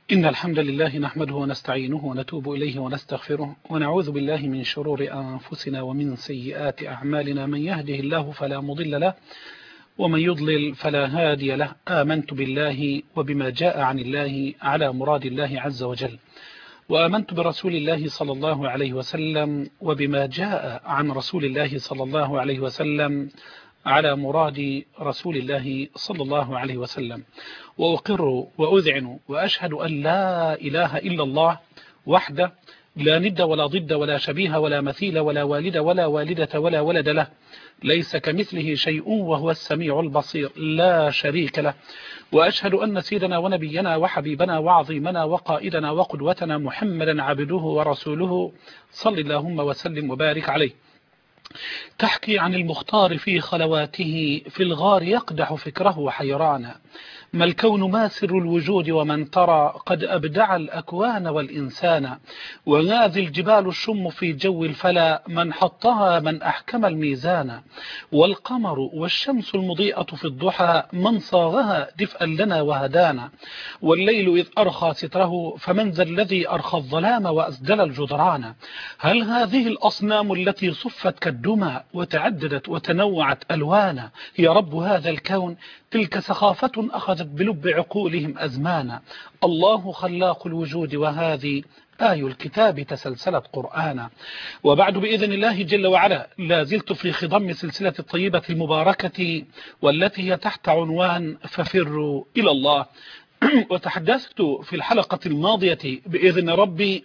إن الحمد لله نحمده ونستعينه ونتوب إليه ونستغفره ونعوذ بالله من شرور أنفسنا ومن سيئات أعمالنا. من يهده الله فلا مضل له ومن يضلل فلا هادي له. آمنت بالله وبما جاء عن الله على مراد الله عز وجل، وآمنت برسول الله صلى الله عليه وسلم وبما جاء عن رسول الله صلى الله عليه وسلم على مراد رسول الله صلى الله عليه وسلم. وأقر وأذعن وأشهد أن لا إله إلا الله وحده لا ند ولا ضد ولا شبيه ولا مثيل ولا والد ولا والدة ولا ولد له، ليس كمثله شيء وهو السميع البصير لا شريك له. وأشهد أن سيدنا ونبينا وحبيبنا وعظيمنا وقائدنا وقدوتنا محمدا عبده ورسوله صل اللهم وسلم وبارك عليه. تحكي عن المختار في خلواته في الغار يقدح فكره حيرانا، ما الكون ما سر الوجود ومن ترى قد أبدع الأكوان والإنسان، وهذه الجبال الشم في جو الفلا من حطها من أحكم الميزان، والقمر والشمس المضيئة في الضحى من صاغها دفئا لنا وهدانا، والليل إذ أرخى ستره فمن ذا الذي أرخى الظلام وأسدل الجدران. هل هذه الأصنام التي صفت كالدمى وتعددت وتنوعت ألوانا هي رب هذا الكون؟ تلك سخافة أخذت بلب عقولهم أزمانا. الله خلاق الوجود وهذه آي الكتاب تسلسلت قرآنا. وبعد بإذن الله جل وعلا لا زلت في خضم سلسلة الطيبة المباركة والتي هي تحت عنوان ففروا إلى الله. وتحدثت في الحلقة الماضية بإذن ربي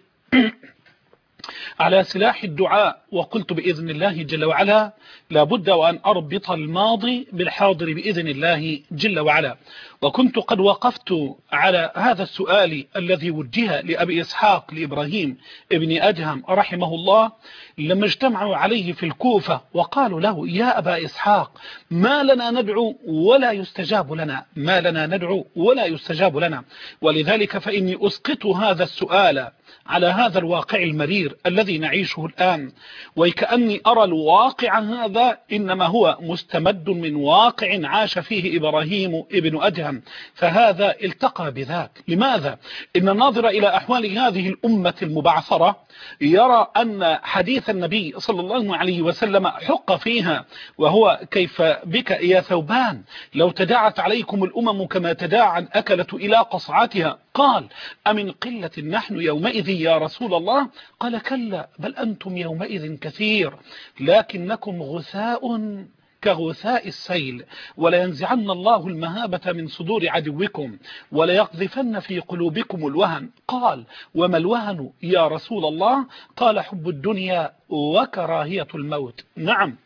على سلاح الدعاء، وقلت بإذن الله جل وعلا لابد وأن أربط الماضي بالحاضر بإذن الله جل وعلا. وكنت قد وقفت على هذا السؤال الذي وجه لأبي إسحاق لإبراهيم ابن أدهم رحمه الله لما اجتمعوا عليه في الكوفة وقالوا له يا أبا إسحاق ما لنا ندعو ولا يستجاب لنا، ما لنا ندعو ولا يستجاب لنا. ولذلك فإني أسقط هذا السؤال على هذا الواقع المرير الذي نعيشه الآن، وكأني أرى الواقع هذا إنما هو مستمد من واقع عاش فيه إبراهيم ابن أدهم، فهذا التقى بذاك. لماذا؟ إن الناظر إلى أحوال هذه الأمة المبعثرة يرى أن حديث النبي صلى الله عليه وسلم حق فيها، وهو كيف بك يا ثوبان لو تداعت عليكم الأمم كما تداعى الأكلة إلى قصعتها، قال أمن قلة نحن يومئذ يا رسول الله؟ قال كلا بل أنتم يومئذ كثير لكنكم غثاء كغثاء السيل، ولينزعن الله المهابة من صدور عدوكم وليقذفن في قلوبكم الوهن. قال وما الوهن يا رسول الله؟ قال حب الدنيا وكراهية الموت. نعم،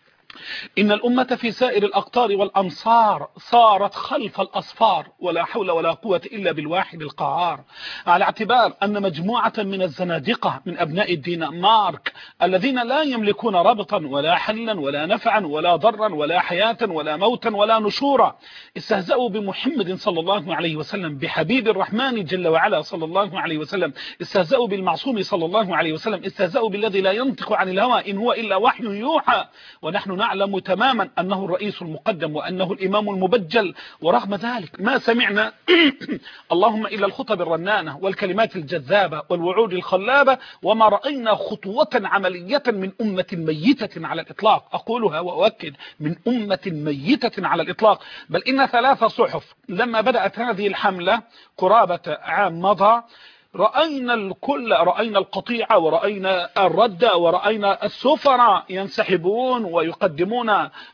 إن الأمة في سائر الأقطار والأمصار صارت خلف الأصفار، ولا حول ولا قوة إلا بالواحد القهار، على اعتبار أن مجموعة من الزنادقة من أبناء الدنمارك الذين لا يملكون ربطا ولا حلا ولا نفعا ولا ضرا ولا حياة ولا موتا ولا نشورا استهزأوا بمحمد صلى الله عليه وسلم، بحبيب الرحمن جل وعلا صلى الله عليه وسلم، استهزأوا بالمعصوم صلى الله عليه وسلم، استهزأوا بالذي لا ينطق عن الهوى إن هو إلا وحي يوحى، ونحن نعلم تماما أنه الرئيس المقدم وأنه الإمام المبجل، ورغم ذلك ما سمعنا اللهم إلا الخطب الرنانة والكلمات الجذابة والوعود الخلابة، وما رأينا خطوة عملية من أمة ميتة على الإطلاق. أقولها وأؤكد، من أمة ميتة على الإطلاق. بل إن 3 صحف لما بدأت هذه الحملة قرابة عام مضى رأينا الكل، رأينا القطيعة ورأينا الرد ورأينا السفراء ينسحبون ويقدمون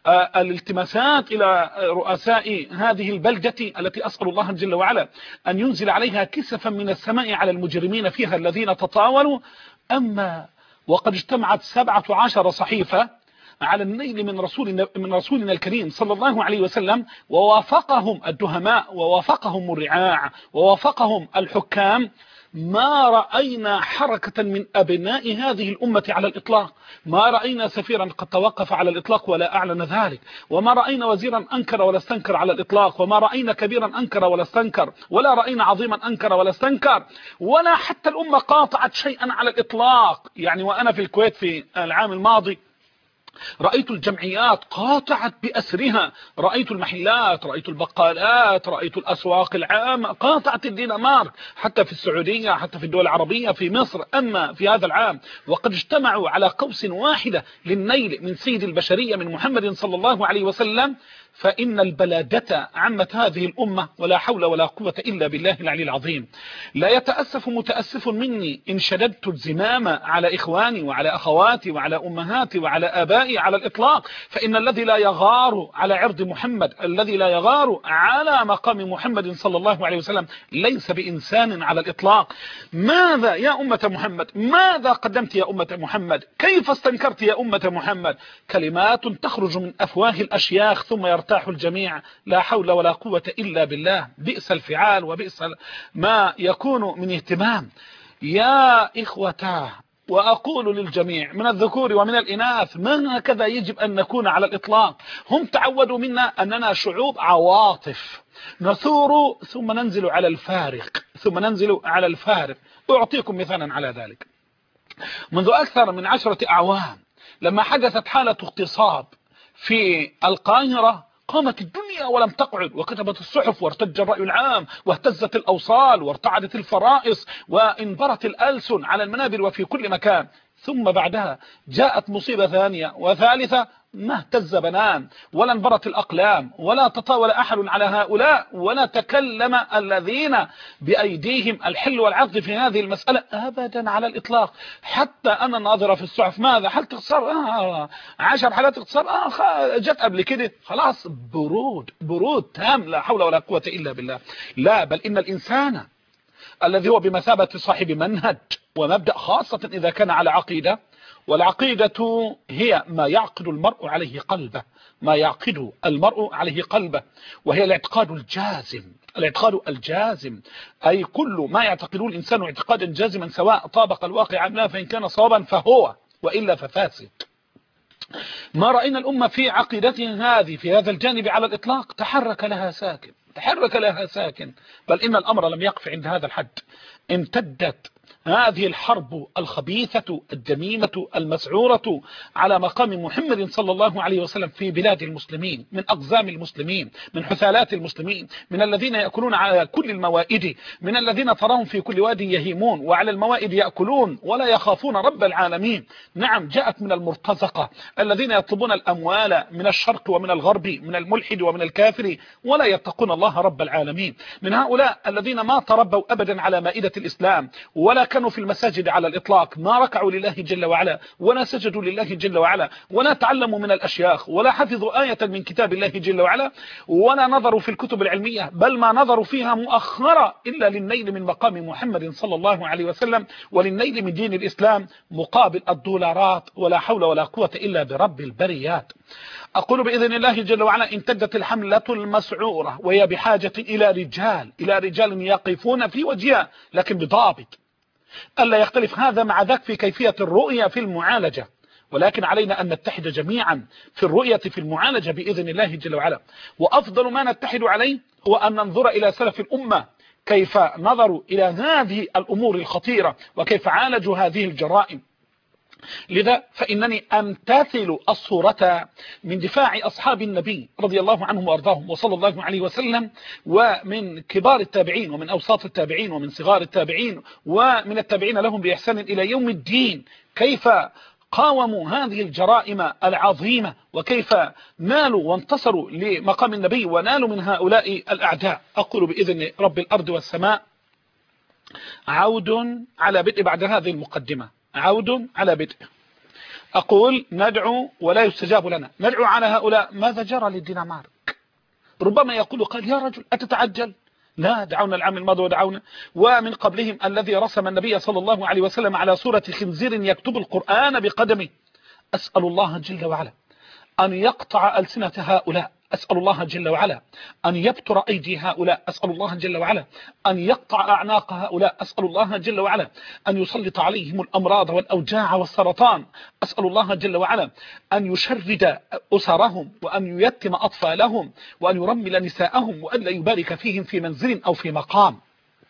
الالتماسات إلى رؤساء هذه البلدة التي أسأل الله جل وعلا أن ينزل عليها كسفا من السماء على المجرمين فيها الذين تطاولوا. أما وقد اجتمعت 17 صحيفة على النيل من رسولنا الكريم صلى الله عليه وسلم، ووافقهم الدهماء ووافقهم الرعاع ووافقهم الحكام، ما رأينا حركة من أبناء هذه الأمة على الإطلاق، ما رأينا سفيرا قد توقف على الإطلاق ولا أعلن ذلك، وما رأينا وزيرا أنكر ولا استنكر على الإطلاق، وما رأينا كبيرا أنكر ولا استنكر، ولا رأينا عظيما أنكر ولا استنكر، ولا حتى الأمة قاطعت شيئا على الإطلاق. يعني وأنا في الكويت في العام الماضي رأيت الجمعيات قاطعت بأسرها، رأيت المحلات، رأيت البقالات، رأيت الأسواق العامة قاطعت الدينمارك، حتى في السعودية، حتى في الدول العربية، في مصر. أما في هذا العام وقد اجتمعوا على قوس واحدة للنيل من سيد البشرية من محمد صلى الله عليه وسلم، فإن البلادة عمت هذه الأمة، ولا حول ولا قوة إلا بالله العلي العظيم. لا يتأسف متأسف مني إن شددت الزمام على إخواني وعلى أخواتي وعلى أمهاتي وعلى آبائي على الإطلاق، فإن الذي لا يغار على عرض محمد، الذي لا يغار على مقام محمد صلى الله عليه وسلم، ليس بإنسان على الإطلاق. ماذا يا أمة محمد؟ ماذا قدمت يا أمة محمد؟ كيف استنكرت يا أمة محمد؟ كلمات تخرج من أفواه الأشياخ ثم يرتاح الجميع، لا حول ولا قوة إلا بالله. بئس الفعال وبئس ما يكون من اهتمام. يا إخوتاه، وأقول للجميع من الذكور ومن الإناث، ما هكذا يجب أن نكون على الإطلاق. هم تعودوا منا أننا شعوب عواطف، نثور ثم ننزل على الفارق، ثم ننزل على الفارق. أعطيكم مثالا على ذلك. منذ أكثر من 10 أعوام لما حدثت حالة اغتصاب في القاهرة، قامت الدنيا ولم تقعد، وكتبت الصحف، وارتج الرأي العام، واهتزت الأوصال، وارتعدت الفرائص، وانبرت الألسن على المنابر وفي كل مكان. ثم بعدها جاءت مصيبة ثانية وثالثة، ما اهتز بنان ولا انبرت الأقلام ولا تطاول أحد على هؤلاء، ولا تكلم الذين بأيديهم الحل والعقد في هذه المسألة أبدا على الإطلاق. حتى أنا ناظرة في الصحف، ماذا حالة اغتصاب؟ 10 حالات اغتصاب جت قبل كده، خلاص برود تام، لا حول ولا قوة إلا بالله. لا، بل إن الإنسان الذي هو بمثابة صاحب منهج ومبدأ، خاصة إذا كان على عقيدة، والعقيدة هي ما يعقد المرء عليه قلبه، ما يعقد المرء عليه قلبه، وهي الاعتقاد الجازم. الاعتقاد الجازم أي كل ما يعتقده الإنسان اعتقادا جازما، سواء طابق الواقع أم لا، فإن كان صوابا فهو، وإلا ففاسد. ما رأينا الأمة في عقيدتها هذه في هذا الجانب على الإطلاق. تحرك لها ساكن، بل إن الأمر لم يقف عند هذا الحد. امتدت هذه الحرب الخبيثة الدميمة المسعورة على مقام محمد صلى الله عليه وسلم في بلاد المسلمين، من أقزام المسلمين، من حثالات المسلمين، من الذين يأكلون على كل الموائد، من الذين تراهم في كل واد يهيمون وعلى الموائد يأكلون ولا يخافون رب العالمين. نعم، جاءت من المرتزقة الذين يطلبون الأموال من الشرق ومن الغرب، من الملحد ومن الكافر، ولا يتقون الله رب العالمين. من هؤلاء الذين ما تربوا أبدا على مائدة الإسلام، ولا كانوا في المساجد على الإطلاق، ما ركعوا لله جل وعلا، ولا سجدوا لله جل وعلا، ولا تعلموا من الأشياخ، ولا حفظوا آية من كتاب الله جل وعلا، ولا نظروا في الكتب العلمية، بل ما نظروا فيها مؤخرة إلا للنيل من مقام محمد صلى الله عليه وسلم، وللنيل من دين الإسلام مقابل الدولارات، ولا حول ولا قوة إلا برب البريات. أقول بإذن الله جل وعلا امتدت الحملة المسعورة، وهي بحاجة إلى رجال يقفون في وجهها، لكن بضابط، ألا يختلف هذا مع ذاك في كيفية الرؤية في المعالجة، ولكن علينا أن نتحد جميعا في الرؤية في المعالجة بإذن الله جل وعلا. وأفضل ما نتحد عليه هو أن ننظر إلى سلف الأمة كيف نظروا إلى هذه الأمور الخطيرة، وكيف عالجوا هذه الجرائم. لذا فإنني أمتثل الصورة من دفاع أصحاب النبي رضي الله عنهم وأرضاهم وصلى الله عليه وسلم، ومن كبار التابعين ومن أوساط التابعين ومن صغار التابعين ومن التابعين لهم بإحسان إلى يوم الدين، كيف قاوموا هذه الجرائم العظيمة، وكيف نالوا وانتصروا لمقام النبي ونالوا من هؤلاء الأعداء. أقول بإذن رب الأرض والسماء عود على بدء بعد هذه المقدمة، عود على بدء. أقول ندعو ولا يستجاب لنا، ندعو على هؤلاء. ماذا جرى للدنمارك؟ ربما يقول قال يا رجل أتتعجل؟ لا، دعونا العام الماضي ودعونا. ومن قبلهم الذي رسم النبي صلى الله عليه وسلم على صورة خنزير يكتب القرآن بقدمه. أسأل الله جل وعلا أن يقطع ألسنة هؤلاء، أسأل الله جل وعلا أن يبتر أيدي هؤلاء، أسأل الله جل وعلا أن يقطع أعناق هؤلاء، أسأل الله جل وعلا أن يسلط عليهم الأمراض والأوجاع والسرطان، أسأل الله جل وعلا أن يشرد أسرهم، وأن ييتم أطفالهم، وأن يرمل نساءهم، وأن لا يبارك فيهم في منزل أو في مقام.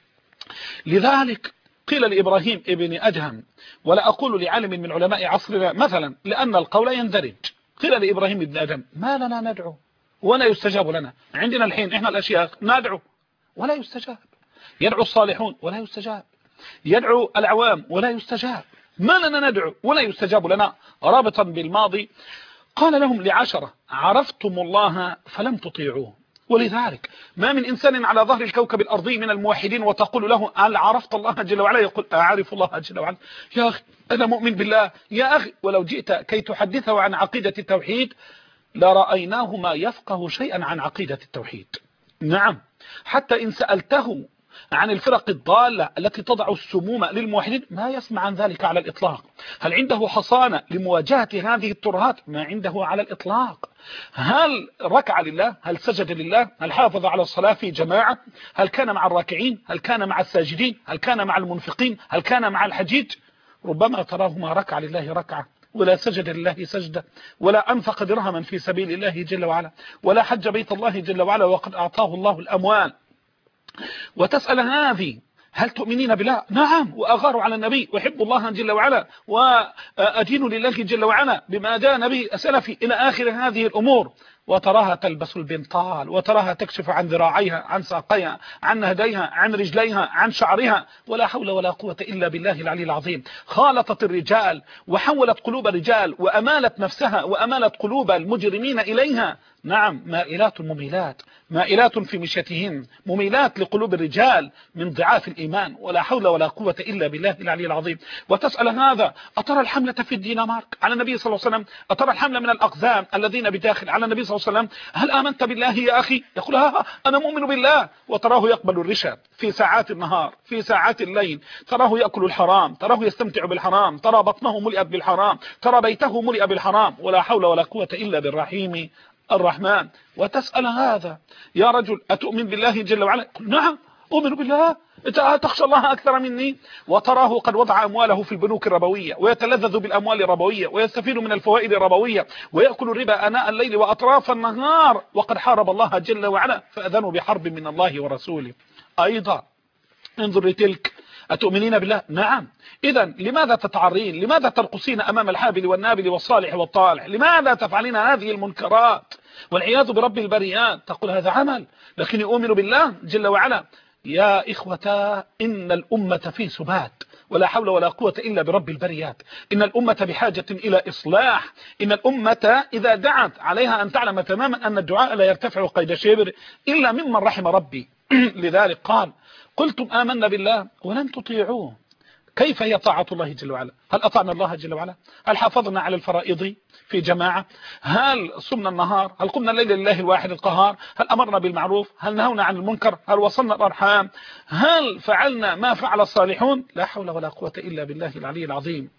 لذلك قيل لإبراهيم ابن أدهم، ولا أقول لعالم من علماء عصرنا مثلا، لأن القول يندرج، قيل لإبراهيم ابن آدم ما لنا ندعو ولا يستجاب لنا؟ عندنا الحين إحنا الأشياخ ندعو ولا يستجاب، يدعو الصالحون ولا يستجاب، يدعو العوام ولا يستجاب، ما لنا ندعو ولا يستجاب لنا. رابطا بالماضي قال لهم ل10 عرفتم الله فلم تطيعوه. ولذلك ما من إنسان على ظهر الكوكب الأرضي من الموحدين وتقول له هل عرفت الله جل وعلا؟ يقول أعرف الله جل وعلا. يا أخي أنا مؤمن بالله يا أخي، ولو جئت كي تحدثه عن عقيدة التوحيد لرأيناه ما يفقه شيئا عن عقيدة التوحيد. نعم، حتى إن سألته عن الفرق الضالة التي تضع السموم للموحدين ما يسمع عن ذلك على الإطلاق. هل عنده حصانة لمواجهة هذه الترهات؟ ما عنده على الإطلاق. هل ركع لله؟ هل سجد لله؟ هل حافظ على الصلاة في جماعة؟ هل كان مع الراكعين؟ هل كان مع الساجدين؟ هل كان مع المنفقين؟ هل كان مع الحجيج؟ ربما تراه ما ركع لله ركعة، ولا سجد لله سجدة، ولا أنفق درهما في سبيل الله جل وعلا، ولا حج بيت الله جل وعلا وقد أعطاه الله الأموال. وتسأل هذه هل تؤمنين بالله؟ نعم، وأغار على النبي وحب الله جل وعلا وأدين لله جل وعلا بما جاء نبي سلفي إلى آخر هذه الأمور. وتراها تلبس البنطال، وتراها تكشف عن ذراعيها، عن ساقيها، عن نهديها، عن رجليها، عن شعرها، ولا حول ولا قوة إلا بالله العلي العظيم. خالطت الرجال وحولت قلوب الرجال وأمالت نفسها وأمالت قلوب المجرمين إليها. نعم، مائلات مميلات، مائلات في مشيتهن، مميلات لقلوب الرجال من ضعاف الإيمان، ولا حول ولا قوة إلا بالله العلي العظيم. وتسأل هذا أترى الحملة في الدنمارك على النبي صلى الله عليه وسلم؟ أترى الحملة من الأقزام الذين بداخل على النبي صلى الله عليه وسلم؟ هل آمنت بالله يا أخي؟ يقول أنا مؤمن بالله. وتراه يقبل الرشا في ساعات النهار، في ساعات الليل، تراه يأكل الحرام، تراه يستمتع بالحرام، ترى بطنه ملئت بالحرام، ترى بيته ملئ بالحرام، ولا حول ولا قوة إلا بالرحيم الرحمن. وتسأل هذا يا رجل أتؤمن بالله جل وعلا؟ نعم أؤمن بالله. تخشى الله أكثر مني؟ وتراه قد وضع أمواله في البنوك الربوية ويتلذذ بالأموال الربوية ويستفيد من الفوائد الربوية ويأكل الربا آناء الليل وأطراف النهار، وقد حارب الله جل وعلا فأذنوا بحرب من الله ورسوله. أيضا انظر لتلك أتؤمنين بالله؟ نعم. إذا لماذا تتعرين؟ لماذا ترقصين أمام الحابل والنابل والصالح والطالح؟ لماذا تفعلين هذه المنكرات والعياذ برب البريات؟ تقول هذا عمل، لكن يؤمن بالله جل وعلا. يا إخوة إن الأمة في سبات، ولا حول ولا قوة إلا برب البريات. إن الأمة بحاجة إلى إصلاح. إن الأمة إذا دعت عليها أن تعلم تماما أن الدعاء لا يرتفع قيد شبر إلا ممن رحم ربي. لذلك قال قلتم آمنا بالله ولن تطيعوه. كيف هي طاعة الله جل وعلا؟ هل أطعنا الله جل وعلا؟ هل حافظنا على الفرائض في جماعة؟ هل صمنا النهار؟ هل قمنا الليل لله الواحد القهار؟ هل أمرنا بالمعروف؟ هل نهونا عن المنكر؟ هل وصلنا الأرحام؟ هل فعلنا ما فعل الصالحون؟ لا حول ولا قوة إلا بالله العلي العظيم.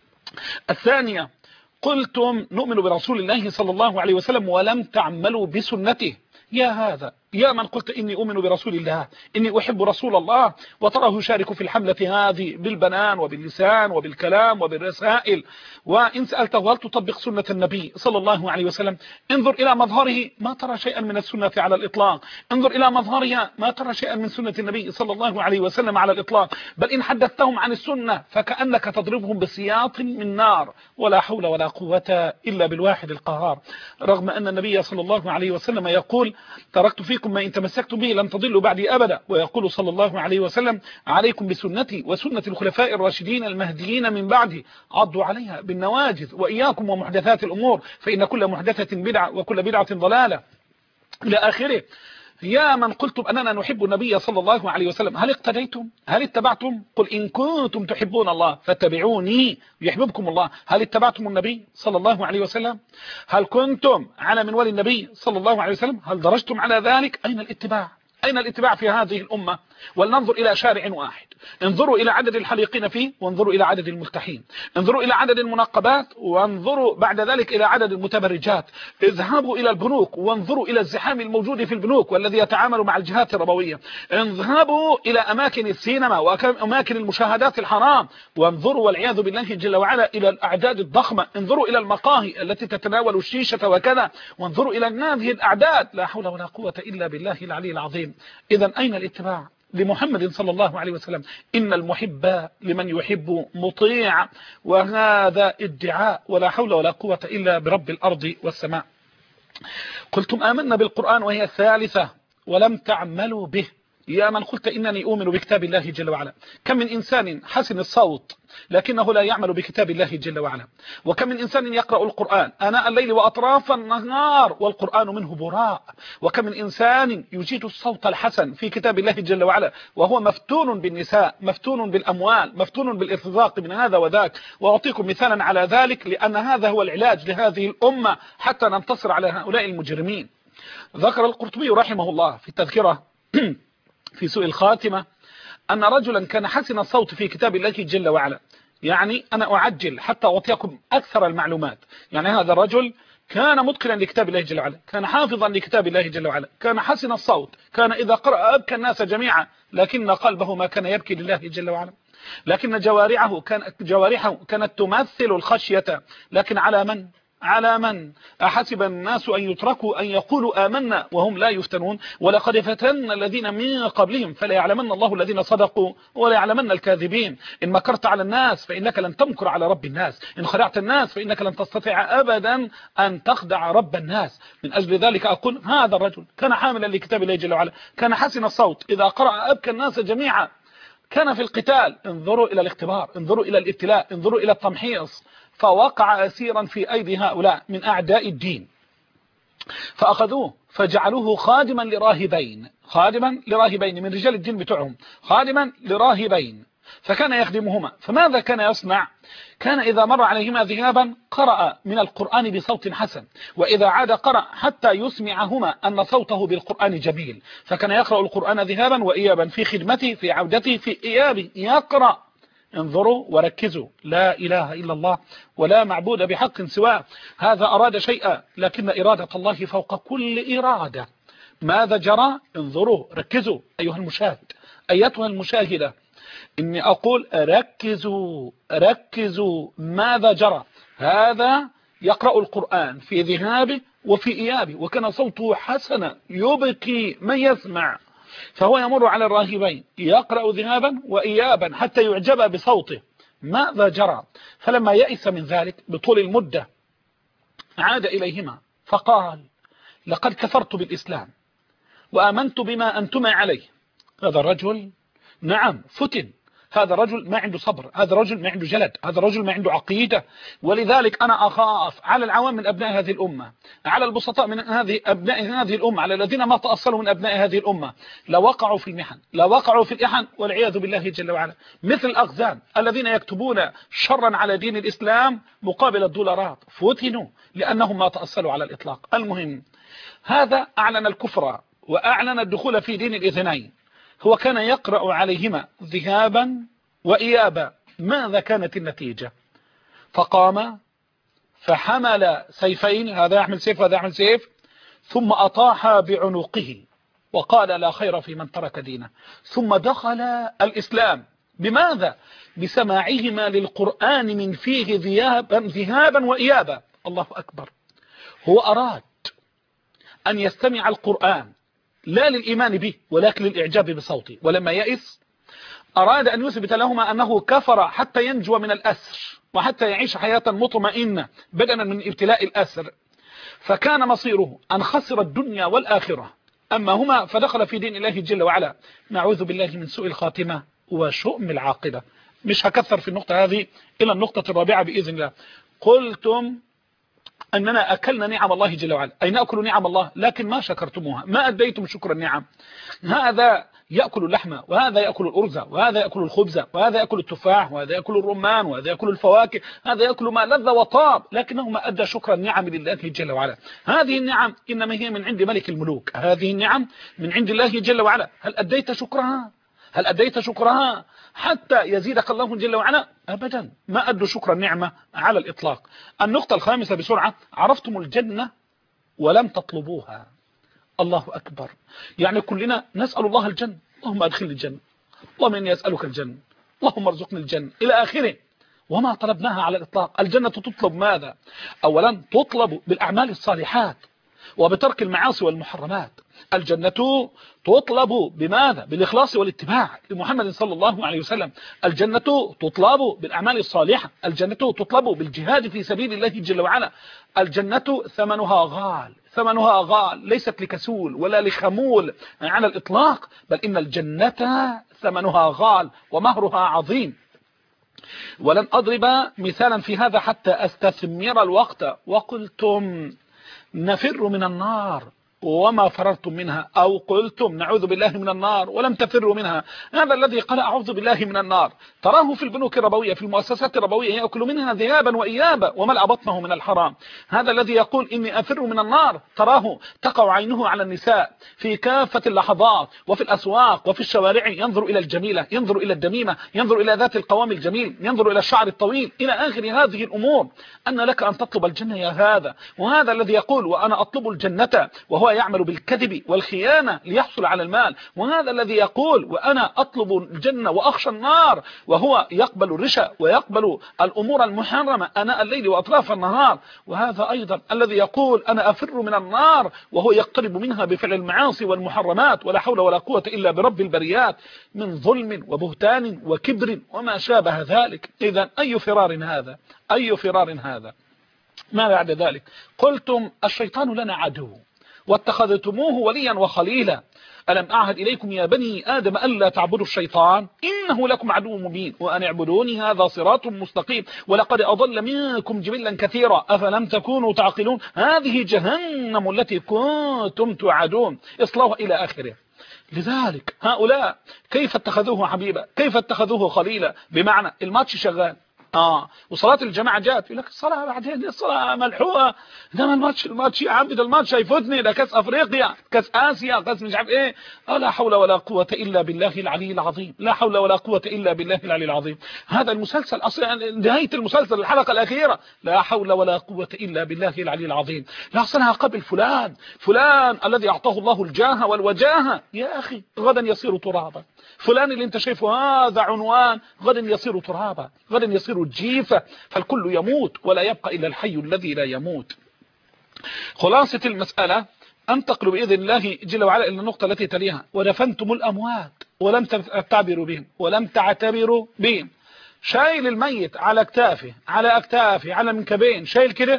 الثانية قلتم نؤمن برسول الله صلى الله عليه وسلم ولم تعملوا بسنته. يا هذا يا من قلت إني أؤمن برسول الله، إني أحب رسول الله، وتراه يشارك في الحملة هذه بالبنان وباللسان وبالكلام وبالرسائل. وإن سألته هل تطبق سنة النبي صلى الله عليه وسلم؟ انظر إلى مظهره ما ترى شيئا من السنة على الإطلاق. انظر إلى مظهرها ما ترى شيئا من سنة النبي صلى الله عليه وسلم على الإطلاق. بل إن حدثتهم عن السنة فكأنك تضربهم بسياط من نار، ولا حول ولا قوة إلا بالواحد القهار. رغم أن النبي صلى الله عليه وسلم يقول تركت فيكم ما إن تمسكتم به لن تضلوا بعدي أبدا. ويقول صلى الله عليه وسلم عليكم بسنتي وسنة الخلفاء الراشدين المهديين من بعدي عضوا عليها بالنواجذ، وإياكم ومحدثات الأمور فإن كل محدثة بدعة وكل بدعة ضلالة إلى آخره. يا من قلتم أننا نحب النبي صلى الله عليه وسلم هل اقتديتم؟ هل اتبعتم؟ قل إن كنتم تحبون الله فاتبعوني يحببكم الله. هل اتبعتم النبي صلى الله عليه وسلم؟ هل كنتم على منوال النبي صلى الله عليه وسلم؟ هل درجتم على ذلك؟ أين الاتباع؟ أين الاتباع في هذه الأمة؟ ولننظر إلى شارع واحد، انظروا إلى عدد الحليقين فيه وانظروا إلى عدد الملتحين، انظروا إلى عدد المنقبات وانظروا بعد ذلك إلى عدد المتبرجات، اذهبوا إلى البنوك وانظروا إلى الزحام الموجود في البنوك والذي يتعامل مع الجهات الربوية، اذهبوا إلى أماكن السينما وأماكن المشاهدات الحرام وانظروا والعياذ بالله جل وعلا إلى الأعداد الضخمة، انظروا إلى المقاهي التي تتناول الشيشة وكذا، وانظروا إلى هذه الأعداد. لا حول ولا قوة إلا بالله العلي العظيم. إذا أين الاتباع؟ لمحمد صلى الله عليه وسلم: إن المحب لمن يحب مطيع. وهذا ادعاء ولا حول ولا قوة إلا برب الأرض والسماء. قلتم آمنا بالقرآن وهي الثالثة ولم تعملوا به. يا من قلت إنني أؤمن بكتاب الله جل وعلا، كم من إنسان حسن الصوت لكنه لا يعمل بكتاب الله جل وعلا، وكم من إنسان يقرأ القرآن آناء الليل وأطراف النهار والقرآن منه براء، وكم من إنسان يجيد الصوت الحسن في كتاب الله جل وعلا وهو مفتون بالنساء، مفتون بالأموال، مفتون بالإرزاق من هذا وذاك. وأعطيكم مثالا على ذلك، لأن هذا هو العلاج لهذه الأمة حتى ننتصر على هؤلاء المجرمين. ذكر القرطبي رحمه الله في التذكرة في سوء الخاتمة أن رجلا كان حسن الصوت في كتاب الله جل وعلا. يعني أنا أعجل حتى أعطيكم أكثر المعلومات. يعني هذا الرجل كان متقنا لكتاب الله جل وعلا، كان حافظا لكتاب الله جل وعلا، كان حسن الصوت، كان إذا قرأ أبكى الناس جميعا، لكن قلبه ما كان يبكي لله جل وعلا. لكن جوارحه كانت تمثل الخشية. لكن على من أحسب الناس أن يتركوا أن يقولوا آمنا وهم لا يفتنون؟ ولقد فتن الذين من قبلهم فلا يعلمن الله الذين صدقوا ولا يعلمن الكاذبين. إن مكرت على الناس فإنك لن تمكر على رب الناس، إن خدعت الناس فإنك لن تستطيع أبدا أن تخدع رب الناس. من أجل ذلك أقول هذا الرجل كان حاملا لكتاب الله جل وعلا، كان حسن الصوت، إذا قرأ أبكى الناس جميعا. كان في القتال، انظروا إلى الاختبار، انظروا إلى الابتلاء، انظروا إلى التمحيص، فوقع أسيرا في أيدي هؤلاء من أعداء الدين، فأخذوه فجعلوه خادما لراهبين من رجال الدين بتوعهم، خادما لراهبين، فكان يخدمهما. فماذا كان يصنع؟ كان إذا مر عليهما ذهابا قرأ من القرآن بصوت حسن، وإذا عاد قرأ حتى يسمعهما أن صوته بالقرآن جميل. فكان يقرأ القرآن ذهابا وإيابا، في خدمته، في عودته، في إيابه يقرأ. انظروا وركزوا، لا إله إلا الله ولا معبود بحق سواه. هذا أراد شيئا، لكن إرادة الله فوق كل إرادة. ماذا جرى؟ انظروا ركزوا أيها المشاهد، أيتها المشاهدة، إني أقول ركزوا ماذا جرى. هذا يقرأ القرآن في ذهابه وفي إيابه، وكان صوته حسنا يبكي من يسمع. فهو يمر على الراهبين يقرأ ذهابا وإيابا حتى يعجب بصوته. ماذا جرى؟ فلما يئس من ذلك بطول المدة عاد إليهما فقال: لقد كفرت بالإسلام وآمنت بما أنتما عليه. هذا الرجل نعم فتن، هذا الرجل ما عنده صبر، هذا الرجل ما عنده جلد، هذا الرجل ما عنده عقيدة. ولذلك أنا أخاف على العوام من أبناء هذه الأمة، على البسطاء من أبناء هذه الأمة، على الذين ما تأصلوا من أبناء هذه الأمة، لو وقعوا في المحن، لو وقعوا في الإحن والعياذ بالله جل وعلا، مثل الأغزان الذين يكتبون شرا على دين الإسلام مقابل الدولارات، فتنوا لأنهم ما تأصلوا على الإطلاق. المهم هذا أعلن الكفر وأعلن الدخول في دين الاثنين. هو كان يقرأ عليهما ذهابا وإيابا. ماذا كانت النتيجة؟ فقام فحمل سيفين، هذا يحمل سيف وهذا يحمل سيف، ثم أطاح بعنقه وقال: لا خير في من ترك دينه. ثم دخل الإسلام. بماذا؟ بسماعهما للقرآن من فيه ذهابا وإيابا. الله أكبر. هو أراد أن يستمع القرآن لا للإيمان به ولكن للإعجاب بصوته، ولما يئس أراد أن يثبت لهما أنه كفر حتى ينجو من الأسر وحتى يعيش حياة مطمئنة بدلا من ابتلاء الأسر. فكان مصيره أن خسر الدنيا والآخرة. أما هما فدخل في دين الله جل وعلا. نعوذ بالله من سوء الخاتمة وشؤم العاقبة. مش هكثر في النقطة هذه إلى النقطة الرابعة بإذن الله. قلتم أننا أكلنا نعم الله جل وعلا، أي نأكل نعم الله لكن ما شكرتموها، ما أديتم شكر النعم. هذا يأكل اللحمة، وهذا يأكل الأرز، وهذا يأكل الخبز، وهذا يأكل التفاح، وهذا يأكل الرمان، وهذا يأكل الفواكه، هذا يأكل ما لذ وطاب، لكنه ما أدى شكر النعم لله جل وعلا. هذه النعم إنما هي من عند ملك الملوك، هذه النعم من عند الله جل وعلا. هل أديت شكرها؟ هل أديت شكرها حتى يزيدك الله جل وعلا؟ أبدا، ما أدوا شكر النعمة على الإطلاق. النقطة الخامسة بسرعة: عرفتم الجنة ولم تطلبوها. الله أكبر. يعني كلنا نسأل الله الجنة، اللهم أدخلني الجنة، اللهم إني أسألك الجنة، اللهم ارزقني الجنة إلى آخره، وما طلبناها على الإطلاق. الجنة تطلب ماذا؟ أولا تطلب بالأعمال الصالحات وبترك المعاصي والمحرمات. الجنة تطلب بماذا؟ بالإخلاص والاتباع لمحمد صلى الله عليه وسلم. الجنة تطلب بالأعمال الصالحة. الجنة تطلب بالجهاد في سبيل الله جل وعلا. الجنة ثمنها غال، ثمنها غال، ليست لكسول ولا لخمول على الإطلاق، بل إن الجنة ثمنها غال ومهرها عظيم. ولن أضرب مثالا في هذا حتى أستثمر الوقت. وقلتم نفر من النار وما فررتم منها، أو قلتم نعوذ بالله من النار ولم تفروا منها. هذا الذي قال أعوذ بالله من النار تراه في البنوك الربوية، في المؤسسات الربوية، يأكل منها ذئابا وإيابا وملأ بطنه من الحرام. هذا الذي يقول إني أفر من النار تراه تقع عينه على النساء في كافة اللحظات وفي الأسواق وفي الشوارع، ينظر إلى الجميلة، ينظر إلى الدميمة، ينظر إلى ذات القوام الجميل، ينظر إلى الشعر الطويل، إلى آخر هذه الأمور. أن لك أن تطلب الجنة يا هذا؟ وهذا الذي يقول وأنا أطلب الجنة وهو يعمل بالكذب والخيانة ليحصل على المال. وهذا الذي يقول وأنا أطلب الجنة وأخشى النار وهو يقبل الرشا ويقبل الأمور المحرمة آناء الليل وأطراف النهار. وهذا أيضا الذي يقول أنا أفر من النار وهو يقترب منها بفعل المعاصي والمحرمات، ولا حول ولا قوة إلا برب البريات، من ظلم وبهتان وكبر وما شابه ذلك. إذن أي فرار هذا؟ أي فرار هذا؟ ما بعد ذلك قلتم الشيطان لنا عدو واتخذتموه وليا وخليلا. ألم أعهد إليكم يا بني آدم ألا تعبدوا الشيطان إنه لكم عدو مبين وأن اعبدوني هذا صراط مستقيم ولقد أضل منكم جبلا كثيرا أفلم تكونوا تعقلون هذه جهنم التي كنتم توعدون اصلوها إلى آخره. لذلك هؤلاء كيف اتخذوه حبيبا، كيف اتخذوه خليلا؟ بمعنى الماتش شغال وصلاة الجماعة جات، يقول لك الصلاة بعدين، الصلاة ملحوقة، انما الماتش يا عبد، الماتش هيفوتني، ده كاس افريقيا، كاس اسيا، كاس مش عارف ايه. لا حول ولا قوة الا بالله العلي العظيم، لا حول ولا قوة الا بالله العلي العظيم. هذا المسلسل اصلا نهاية المسلسل الحلقة الأخيرة لا حول ولا قوة الا بالله العلي العظيم. لا صنع قبل فلان الذي اعطاه الله الجاه والوجاهة، يا اخي غدا يصير ترابا. فلان اللي انت شايفه هذا عنوان غدا يصير ترابا، غدا يصير جيفة، فالكل يموت ولا يبقى إلا الحي الذي لا يموت. خلاصة المسألة أنتقل بإذن الله جل وعلا إلى النقطة التي تليها. ودفنتم الأموات ولم تعتبروا بهم، ولم تعتبروا بهم. شايل الميت على أكتافه، على أكتافه، على منكبين، شايل كده.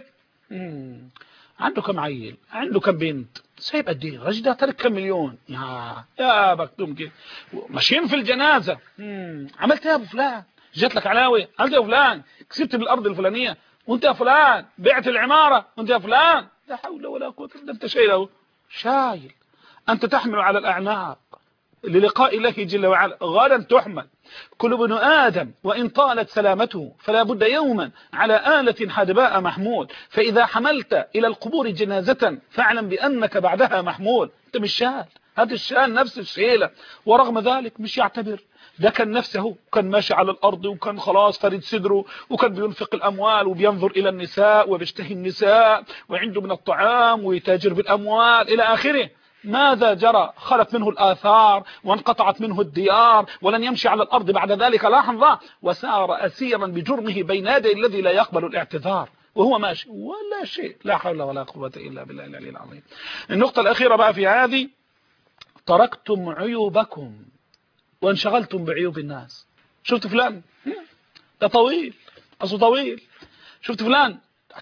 عنده كم عيل، عنده كم بنت، سايب قد ايه؟ الراجل ده ترك كم مليون. يا بكتوم كده ماشيين في الجنازة. عملت ايه يا ابو فلان؟ جات لك علاوي؟ عملت ايه يا فلان؟ كسبت بالارض الفلانيه، وانت يا فلان بعت العماره، وانت يا فلان لا حول ولا قوه الا انت شايل اهو، شايل. انت تحمل على الاعناق للقاء الله جل وعلا، غدا تحمل. كل ابن آدم وإن طالت سلامته فلا بد يوما على آلة حدباء محمول، فإذا حملت إلى القبور جنازة فاعلم بأنك بعدها محمول. أنت مش شايل، هذا الشان نفس الشيلة، ورغم ذلك مش يعتبر. ده كان نفسه كان ماشي على الأرض وكان خلاص فرد صدره، وكان بينفق الأموال وبينظر إلى النساء وبيشتهي النساء وعنده من الطعام ويتاجر بالأموال إلى آخره. ماذا جرى؟ خلت منه الآثار وانقطعت منه الديار، ولن يمشي على الأرض بعد ذلك لحظة، وسار أسيرا بجرمه بين يدي الذي لا يقبل الاعتذار وهو ماشي ولا شيء. لا حول ولا قوة إلا بالله العلي العظيم. النقطة الأخيرة بقى في هذه، تركتم عيوبكم وانشغلتم بعيوب الناس. شفت فلان ده طويل، أصله طويل، شفت فلان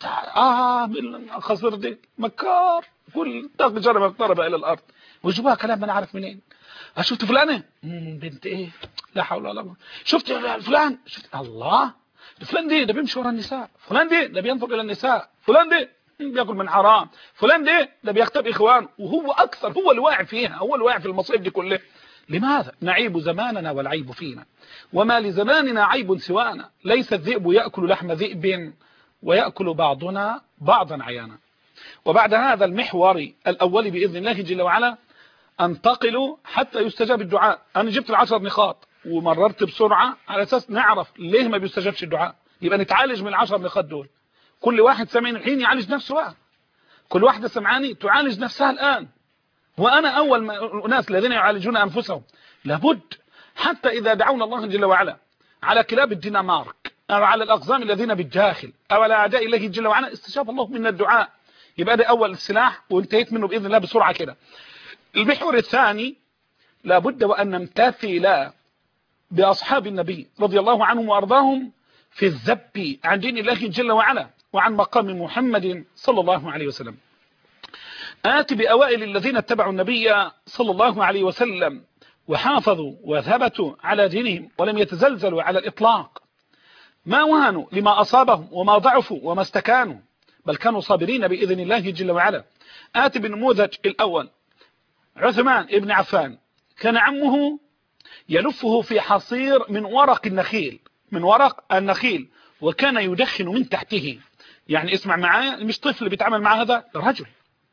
خسر دي مكار، كل جرب اقترب الى الارض، وجبها كلام انا عارف منين. شفت فلانه بنت ايه، لا حول ولا قوه. شفت فلان، شفت الله، فلان ده بيمشي ورا النساء، فلان ده بينظر الى النساء، فلان ده بياكل من حرام، فلان ده بيختب اخوان، وهو اكثر، هو اللي واقع فيها، هو اللي واقع في المصيب دي كلها. لماذا؟ نعيب زماننا والعيب فينا، وما لزماننا عيب سوانا، ليس الذئب يأكل لحم ذئب ويأكل بعضنا بعضا عيانا. وبعد هذا المحور الأول بإذن الله جل وعلا أنتقل حتى يستجاب الدعاء. أنا جبت ال10 نقاط ومررت بسرعة على أساس نعرف ليه ما بيستجابش الدعاء، يبقى نتعالج من ال10 نقاط دول. كل واحد سامعني الحين يعالج نفسه بقى، كل واحدة سمعاني تعالج نفسها الآن، وأنا أول الناس الذين يعالجون أنفسهم. لابد حتى إذا دعونا الله جل وعلا على كلاب الدنمارك أو على الأقزام الذين بالداخل أو على أعداء الله جل وعلا استجاب الله منا الدعاء. يبقى ده أول السلاح وانتهيت منه بإذن الله بسرعة كده. المحور الثاني لابد وأن نمتثل بأصحاب النبي رضي الله عنهم وأرضاهم في الذب عن دين الله جل وعلا وعن مقام محمد صلى الله عليه وسلم. آتي بأوائل الذين اتبعوا النبي صلى الله عليه وسلم وحافظوا وثبتوا على دينهم ولم يتزلزلوا على الإطلاق، ما وهنوا لما أصابهم وما ضعفوا وما استكانوا، بل كانوا صابرين بإذن الله جل وعلا. آتي بالنموذج الأول، عثمان ابن عفان كان عمه يلفه في حصير من ورق النخيل، من ورق النخيل، وكان يدخن من تحته. يعني اسمع معايا، مش طفل بيتعامل مع هذا رجل،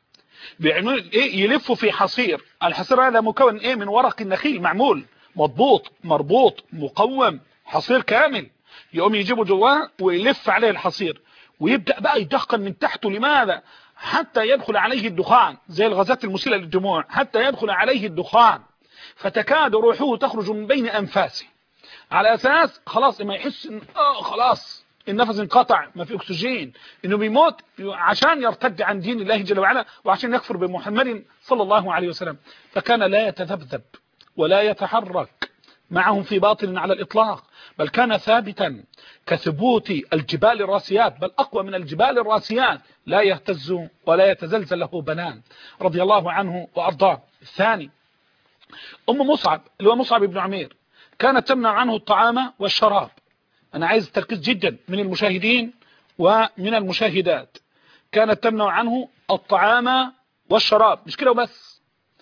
بيعمل ايه؟ يلف في حصير. الحصير هذا مكون ايه؟ من ورق النخيل، معمول مضبوط مربوط مقوم، حصير كامل. يقوم يجيبه جواه ويلف عليه الحصير ويبدأ بقى يدخن من تحته. لماذا؟ حتى يدخل عليه الدخان، زي الغازات المسيلة للدموع، حتى يدخل عليه الدخان فتكاد روحه تخرج من بين أنفاسه، على أساس خلاص ما يحس إن خلاص النفس انقطع، ما في أكسجين، إنه بيموت، عشان يرتد عن دين الله جل وعلا وعشان يكفر بمحمد صلى الله عليه وسلم. فكان لا يتذبذب ولا يتحرك معهم في باطل على الإطلاق، بل كان ثابتا كثبوت الجبال الراسيات، بل أقوى من الجبال الراسيات، لا يهتز ولا يتزلزل له بنان، رضي الله عنه وأرضاه. الثاني أم مصعب اللي هو مصعب بن عمير، كانت تمنع عنه الطعام والشراب. أنا عايز التركيز جدا من المشاهدين ومن المشاهدات. كانت تمنع عنه الطعام والشراب، مش كده وبس،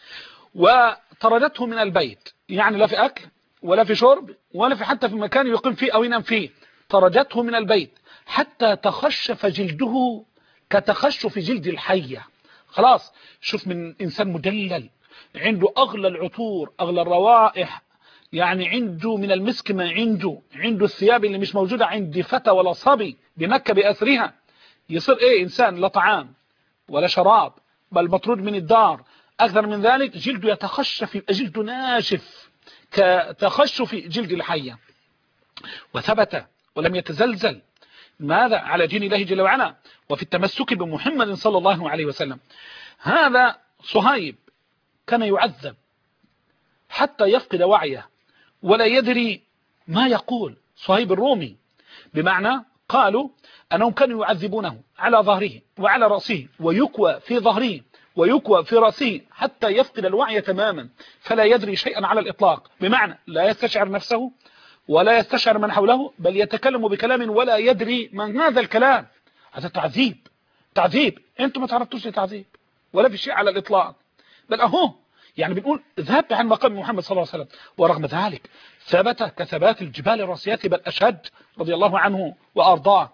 وطردته من البيت، يعني لا في أكل ولا في شرب ولا في حتى في مكان يقيم فيه أو ينام فيه، طردته من البيت حتى تخشف جلده كتخشف جلد الحية. خلاص، شوف من إنسان مدلل عنده أغلى العطور أغلى الروائح، يعني عنده من المسك ما عنده الثياب اللي مش موجودة عند فتى ولا صبي بمكة بأسرها، يصير إيه؟ إنسان لا طعام ولا شراب، بل مطرود من الدار. أكثر من ذلك جلده يتخشف، يبقى جلده ناشف كتخشف جلد الحية، وثبت ولم يتزلزل. ماذا؟ على دين الله جل وعلا وفي التمسك بمحمد صلى الله عليه وسلم. هذا صهيب كان يعذب حتى يفقد وعيه ولا يدري ما يقول. صهيب الرومي، بمعنى قالوا أنهم كانوا يعذبونه على ظهره وعلى رأسه، ويكوى في ظهره ويكوى في رأسه حتى يفقد الوعي تماما، فلا يدري شيئا على الإطلاق، بمعنى لا يستشعر نفسه ولا يستشعر من حوله، بل يتكلم بكلام ولا يدري من هذا الكلام. هذا تعذيب، تعذيب. انتم ما تعرفتوش لتعذيب ولا في شيء على الإطلاق، بل أهو يعني بنقول ذهب عن مقام محمد صلى الله عليه وسلم، ورغم ذلك ثبت كثبات الجبال الراسيات بل أشد، رضي الله عنه وأرضاه.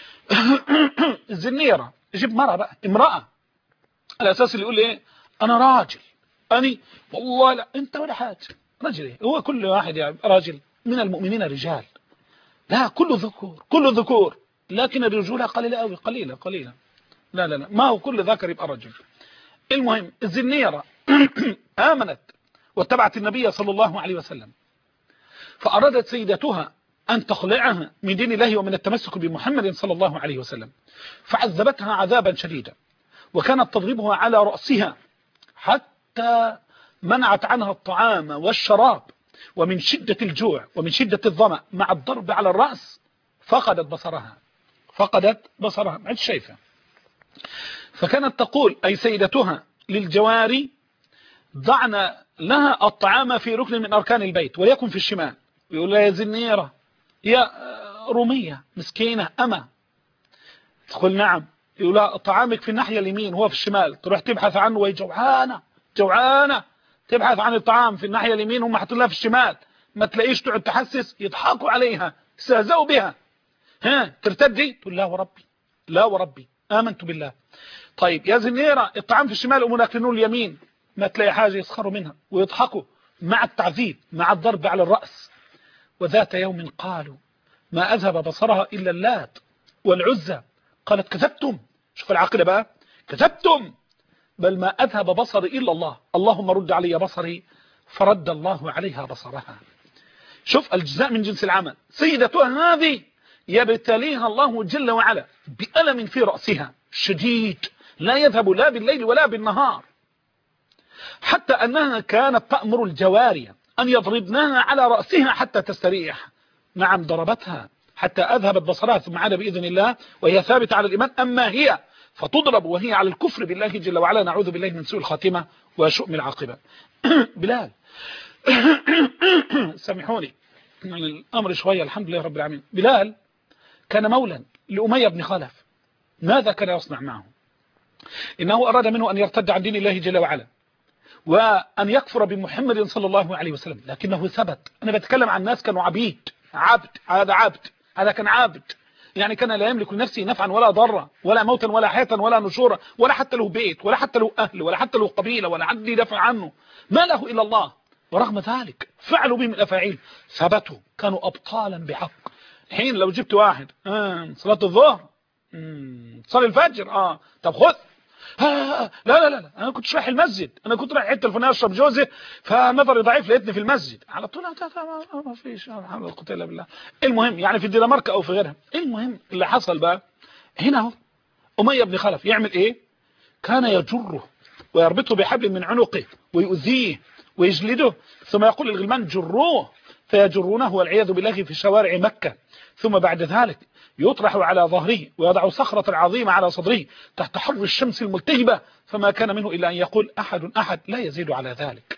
الزنيرة يجيب مرة بقى، امرأة، على أساس اللي يقول ايه؟ أنا راجل، أني والله لا أنت ولا حاجة، رجل إيه؟ هو كل واحد يعني راجل، من المؤمنين رجال، لا كله ذكور، كله ذكور، لكن الرجولة قليلة أوي، قليلة قليلة، لا لا لا، ما هو كل ذكر يبقى رجل. المهم الزنيرة آمنت واتبعت النبي صلى الله عليه وسلم، فأرادت سيدتها أن تخلعها من دين الله ومن التمسك بمحمد صلى الله عليه وسلم، فعذبتها عذابا شديدا، وكانت تضربها على رأسها حتى منعت عنها الطعام والشراب، ومن شدة الجوع ومن شدة الظمأ مع الضرب على الرأس فقدت بصرها، فقدت بصرها، ما عادش شايفة. فكانت تقول أي سيدتها للجواري: ضعنا لها الطعام في ركن من أركان البيت وليكن في الشمال. ويقول لها: يا زنيرة، يا رومية مسكينة أما. تقول: نعم. يقول لها: طعامك في الناحية اليمين هو في الشمال. تروح تبحث عنه وهي جوعانة جوعانة، تبحث عن الطعام في الناحية اليمين هم حاطين لها في الشمال، ما تلاقيش، تقعد تحسس، يضحكوا عليها، يستهزئوا بها. ترتدي؟ تقول: لا وربي، لا وربي آمنت بالله. طيب يا زنيرة، الطعام في الشمال أمنا كنون اليمين، ما تلاقي حاجة، يسخروا منها ويضحكوا مع التعذيب مع الضرب على الرأس. وذات يوم قالوا: ما أذهب بصرها إلا اللات والعزى. قالت: كذبتم. شوف العقيدة بقى، كذبتم، بل ما أذهب بصري إلا الله، اللهم رد علي بصري، فرد الله عليها بصرها. شوف الجزاء من جنس العمل. سيدتها هذه يبتليها الله جل وعلا بألم في رأسها شديد لا يذهب لا بالليل ولا بالنهار، حتى أنها كانت تأمر الجواري أن يضربنها على رأسها حتى تستريح. نعم ضربتها حتى أذهبت بصرها ثم عاد بإذن الله وهي ثابتة على الإيمان. أما هي فتضرب وهي على الكفر بالله جل وعلا، نعوذ بالله من سوء الخاتمة وشؤم العاقبة. بلال سامحوني الأمر شوية، الحمد لله رب العالمين. بلال كان مولا لأمية بن خلف. ماذا كان يصنع معه؟ إنه أراد منه أن يرتد عن دين الله جل وعلا وأن يكفر بمحمد صلى الله عليه وسلم، لكنه ثبت. أنا بتكلم عن ناس كانوا عبيد، عبد، هذا عبد، هذا كان عبد، يعني كان لا يملك لنفسه نفعا ولا ضرا ولا موتا ولا حياة ولا نشورا ولا حتى له بيت ولا حتى له أهل ولا حتى له قبيلة ولا حد يدافع عنه، ما له إلا الله. ورغم ذلك فعلوا بهم الأفاعيل، ثبتوا، كانوا أبطالا بحق. حين لو جبت واحد صلاة الظهر، صلاة الفجر، طب خذ، لا لا لا انا كنت رايح المسجد، انا كنت رايح حته الفلانيه اشرب جوزي فنظري ضعيف لقيتني في المسجد على طول. ما فيش حول ولا قوه الا بالله. المهم يعني في الدنمارك او في غيرها، المهم اللي حصل بقى هنا اهو، اميه بن خلف يعمل ايه؟ كان يجره ويربطه بحبل من عنقه ويؤذيه ويجلده، ثم يقول للغلمان جروه فيجرونه والعياذ بالله في شوارع مكة، ثم بعد ذلك يطرح على ظهره ويضع صخرة عظيمة على صدره تحت حر الشمس الملتهبة، فما كان منه إلا أن يقول أحد أحد لا يزيد على ذلك.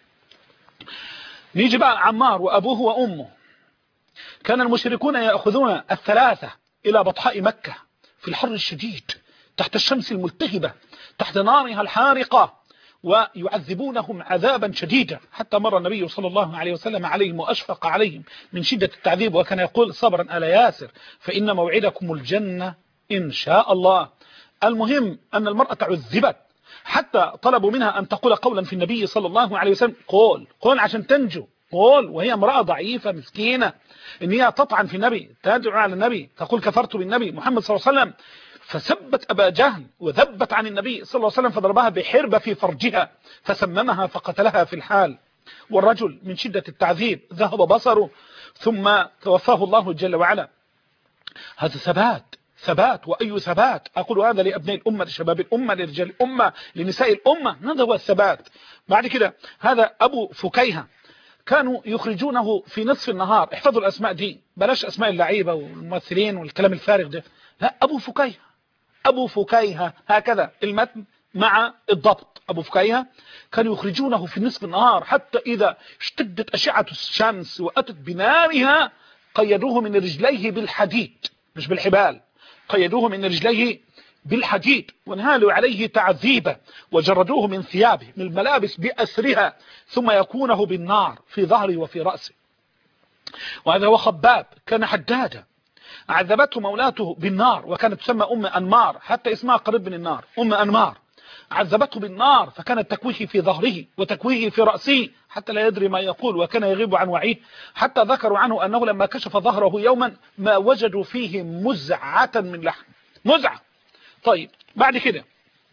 نيجي بقى عمار وأبوه وأمه. كان المشركون يأخذون الثلاثة إلى بطحاء مكة في الحر الشديد تحت الشمس الملتهبة تحت نارها الحارقة، ويعذبونهم عذابا شديدا، حتى مر النبي صلى الله عليه وسلم عليهم وأشفق عليهم من شدة التعذيب، وكان يقول صبرا آل ياسر فإن موعدكم الجنة إن شاء الله. المهم أن المرأة عذبت حتى طلبوا منها أن تقول قولا في النبي صلى الله عليه وسلم، قول عشان تنجو، قول، وهي امرأة ضعيفة مسكينة، إن هي تطعن في النبي، تدعو على النبي، تقول كفرت بالنبي محمد صلى الله عليه وسلم. فسبت أبا جهل وذبت عن النبي صلى الله عليه وسلم، فضربها بحربة في فرجها فسممها فقتلها في الحال. والرجل من شدة التعذيب ذهب بصره ثم توفاه الله جل وعلا. هذا ثبات وأي ثبات. أقول هذا لأبناء الأمة، لشباب الأمة، لرجال الأمة، لنساء الأمة، هذا هو الثبات. بعد كده هذا أبو فكيهة، كانوا يخرجونه في نصف النهار. احفظوا الأسماء دي، بلاش أسماء اللعيبة والممثلين والكلام الفارغ ده، لا، أبو فكيهة هكذا المتن مع الضبط. أبو فكيهة كانوا يخرجونه في نصف النهار حتى إذا اشتدت أشعة الشمس وأتت بنارها قيدوه من رجليه بالحديد، مش بالحبال، قيدوه من رجليه بالحديد وانهالوا عليه تعذيبا وجردوه من ثيابه من الملابس بأسرها، ثم يكونه بالنار في ظهره وفي رأسه. وهذا هو خباب، كان حدادا، عذبته مولاته بالنار وكانت تسمى أم أنمار، حتى اسمها قريب من النار، أم أنمار. عذبته بالنار فكانت تكويه في ظهره وتكويه في رأسه حتى لا يدري ما يقول وكان يغيب عن وعيه، حتى ذكروا عنه أنه لما كشف ظهره يوما ما وجدوا فيه مزعة من لحم، مزعة. طيب بعد كده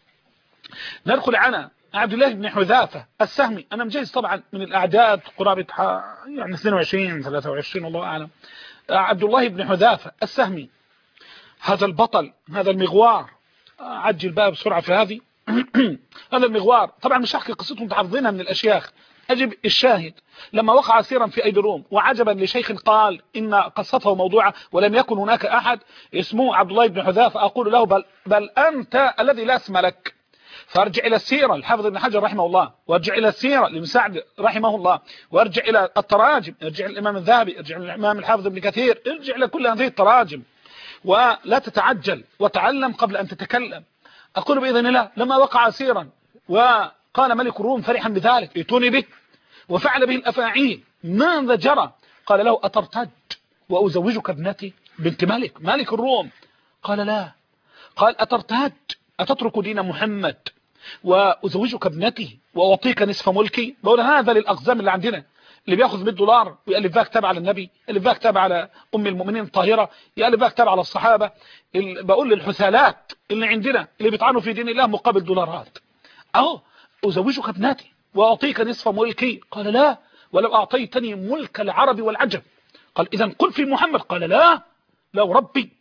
ندخل على عبد الله بن حذافة السهمي. أنا مجهز طبعا من الأعداد قرابة يعني 22 23 الله أعلم. عبد الله بن حذافة السهمي، هذا البطل، هذا المغوار، عجل بقى بسرعة في هذه. هذا المغوار طبعا مش هحكي قصته، متحفظينها من الأشياخ. أجب الشاهد لما وقع أسيرا في أيدي الروم، وعجبا لشيخ قال إن قصته موضوعة ولم يكن هناك أحد اسمه عبد الله بن حذافة، أقول له بل أنت الذي لا اسم لك. فارجع إلى السيرة الحافظ ابن حجر رحمه الله، وارجع إلى السيرة لابن سعد رحمه الله، وارجع إلى التراجم، ارجع إلى الإمام الذهبي، ارجع إلى الإمام الحافظ ابن كثير، ارجع إلى كل هذه التراجم ولا تتعجل وتعلم قبل أن تتكلم. أقول بإذن الله لما وقع أسيرا وقال ملك الروم فرحا بذلك ائتوني به، وفعل به الأفاعيل، ماذا جرى؟ قال له أترتد وأزوجك ابنتي بنت ملك الروم؟ قال لا. قال أترتد أتترك دين محمد وأزوجك ابنتي وأعطيك نصف ملكي؟ بقول هذا للأقزام اللي عندنا اللي بياخذ $100 يألف بها كتاب على النبي، يألف بها كتاب على أم المؤمنين الطاهرة، يألف بها كتاب على الصحابة. بقول للحثالات اللي عندنا اللي بيطعنوا في دين الله مقابل دولارات، أهو أزوجك ابنتي وأعطيك نصف ملكي. قال لا، ولو أعطيتني ملك العرب والعجم. قال إذا قل في محمد. قال لا، لو ربي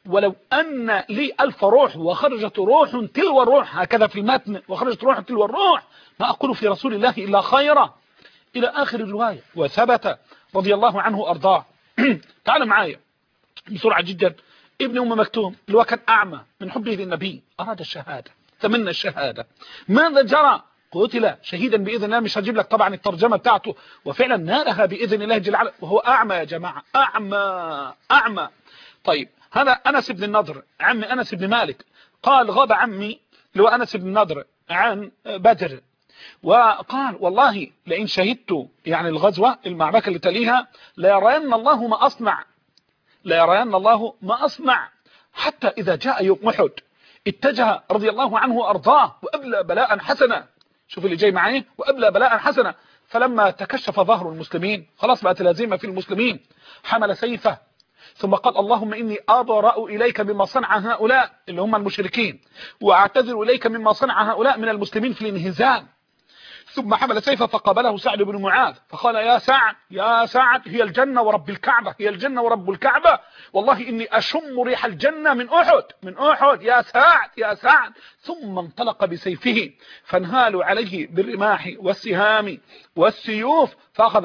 ولو أن لي 1000 روح وخرجت روح تلو الروح، هكذا في المتن، وخرجت روح تلو الروح، ما أقول في رسول الله إلا خيرا، إلى آخر الرواية. وثبت رضي الله عنه أرضاه. تعال معايا بسرعة جدا. ابن أم مكتوم اللي هو كان أعمى من حبه للنبي، أراد الشهادة، تمنى الشهادة، ماذا جرى؟ قتل شهيدا بإذن الله. مش هجيب لك طبعا الترجمة بتاعته، وفعلا نالها بإذن الله جل وعلا وهو أعمى يا جماعة، أعمى. طيب هذا أنس بن النضر، عم أنس بن مالك، قال غاب عمي اللي هو أنس بن النضر عن بدر، وقال والله لئن شهدت يعني الغزوة المعركة اللي تليها ليرين الله ما أصنع، ليرين الله ما أصنع. حتى إذا جاء يوم أحد اتجه رضي الله عنه وأرضاه وأبلى بلاء حسنا. شوف اللي جاي معي، وأبلى بلاء حسنا. فلما تكشف ظهر المسلمين، خلاص بقت الهزيمة في المسلمين، حمل سيفه ثم قال اللهم إني أبرأ إليك مما صنع هؤلاء اللي هم المشركين، وأعتذر إليك مما صنع هؤلاء من المسلمين في الانهزام. ثم حمل سيفه فقابله سعد بن معاذ فقال يا سعد هي الجنة ورب الكعبة، هي الجنة ورب الكعبة، والله إني أشم ريح الجنة من أحد يا سعد. ثم انطلق بسيفه فانهالوا عليه بالرماح والسهام والسيوف، فأخذ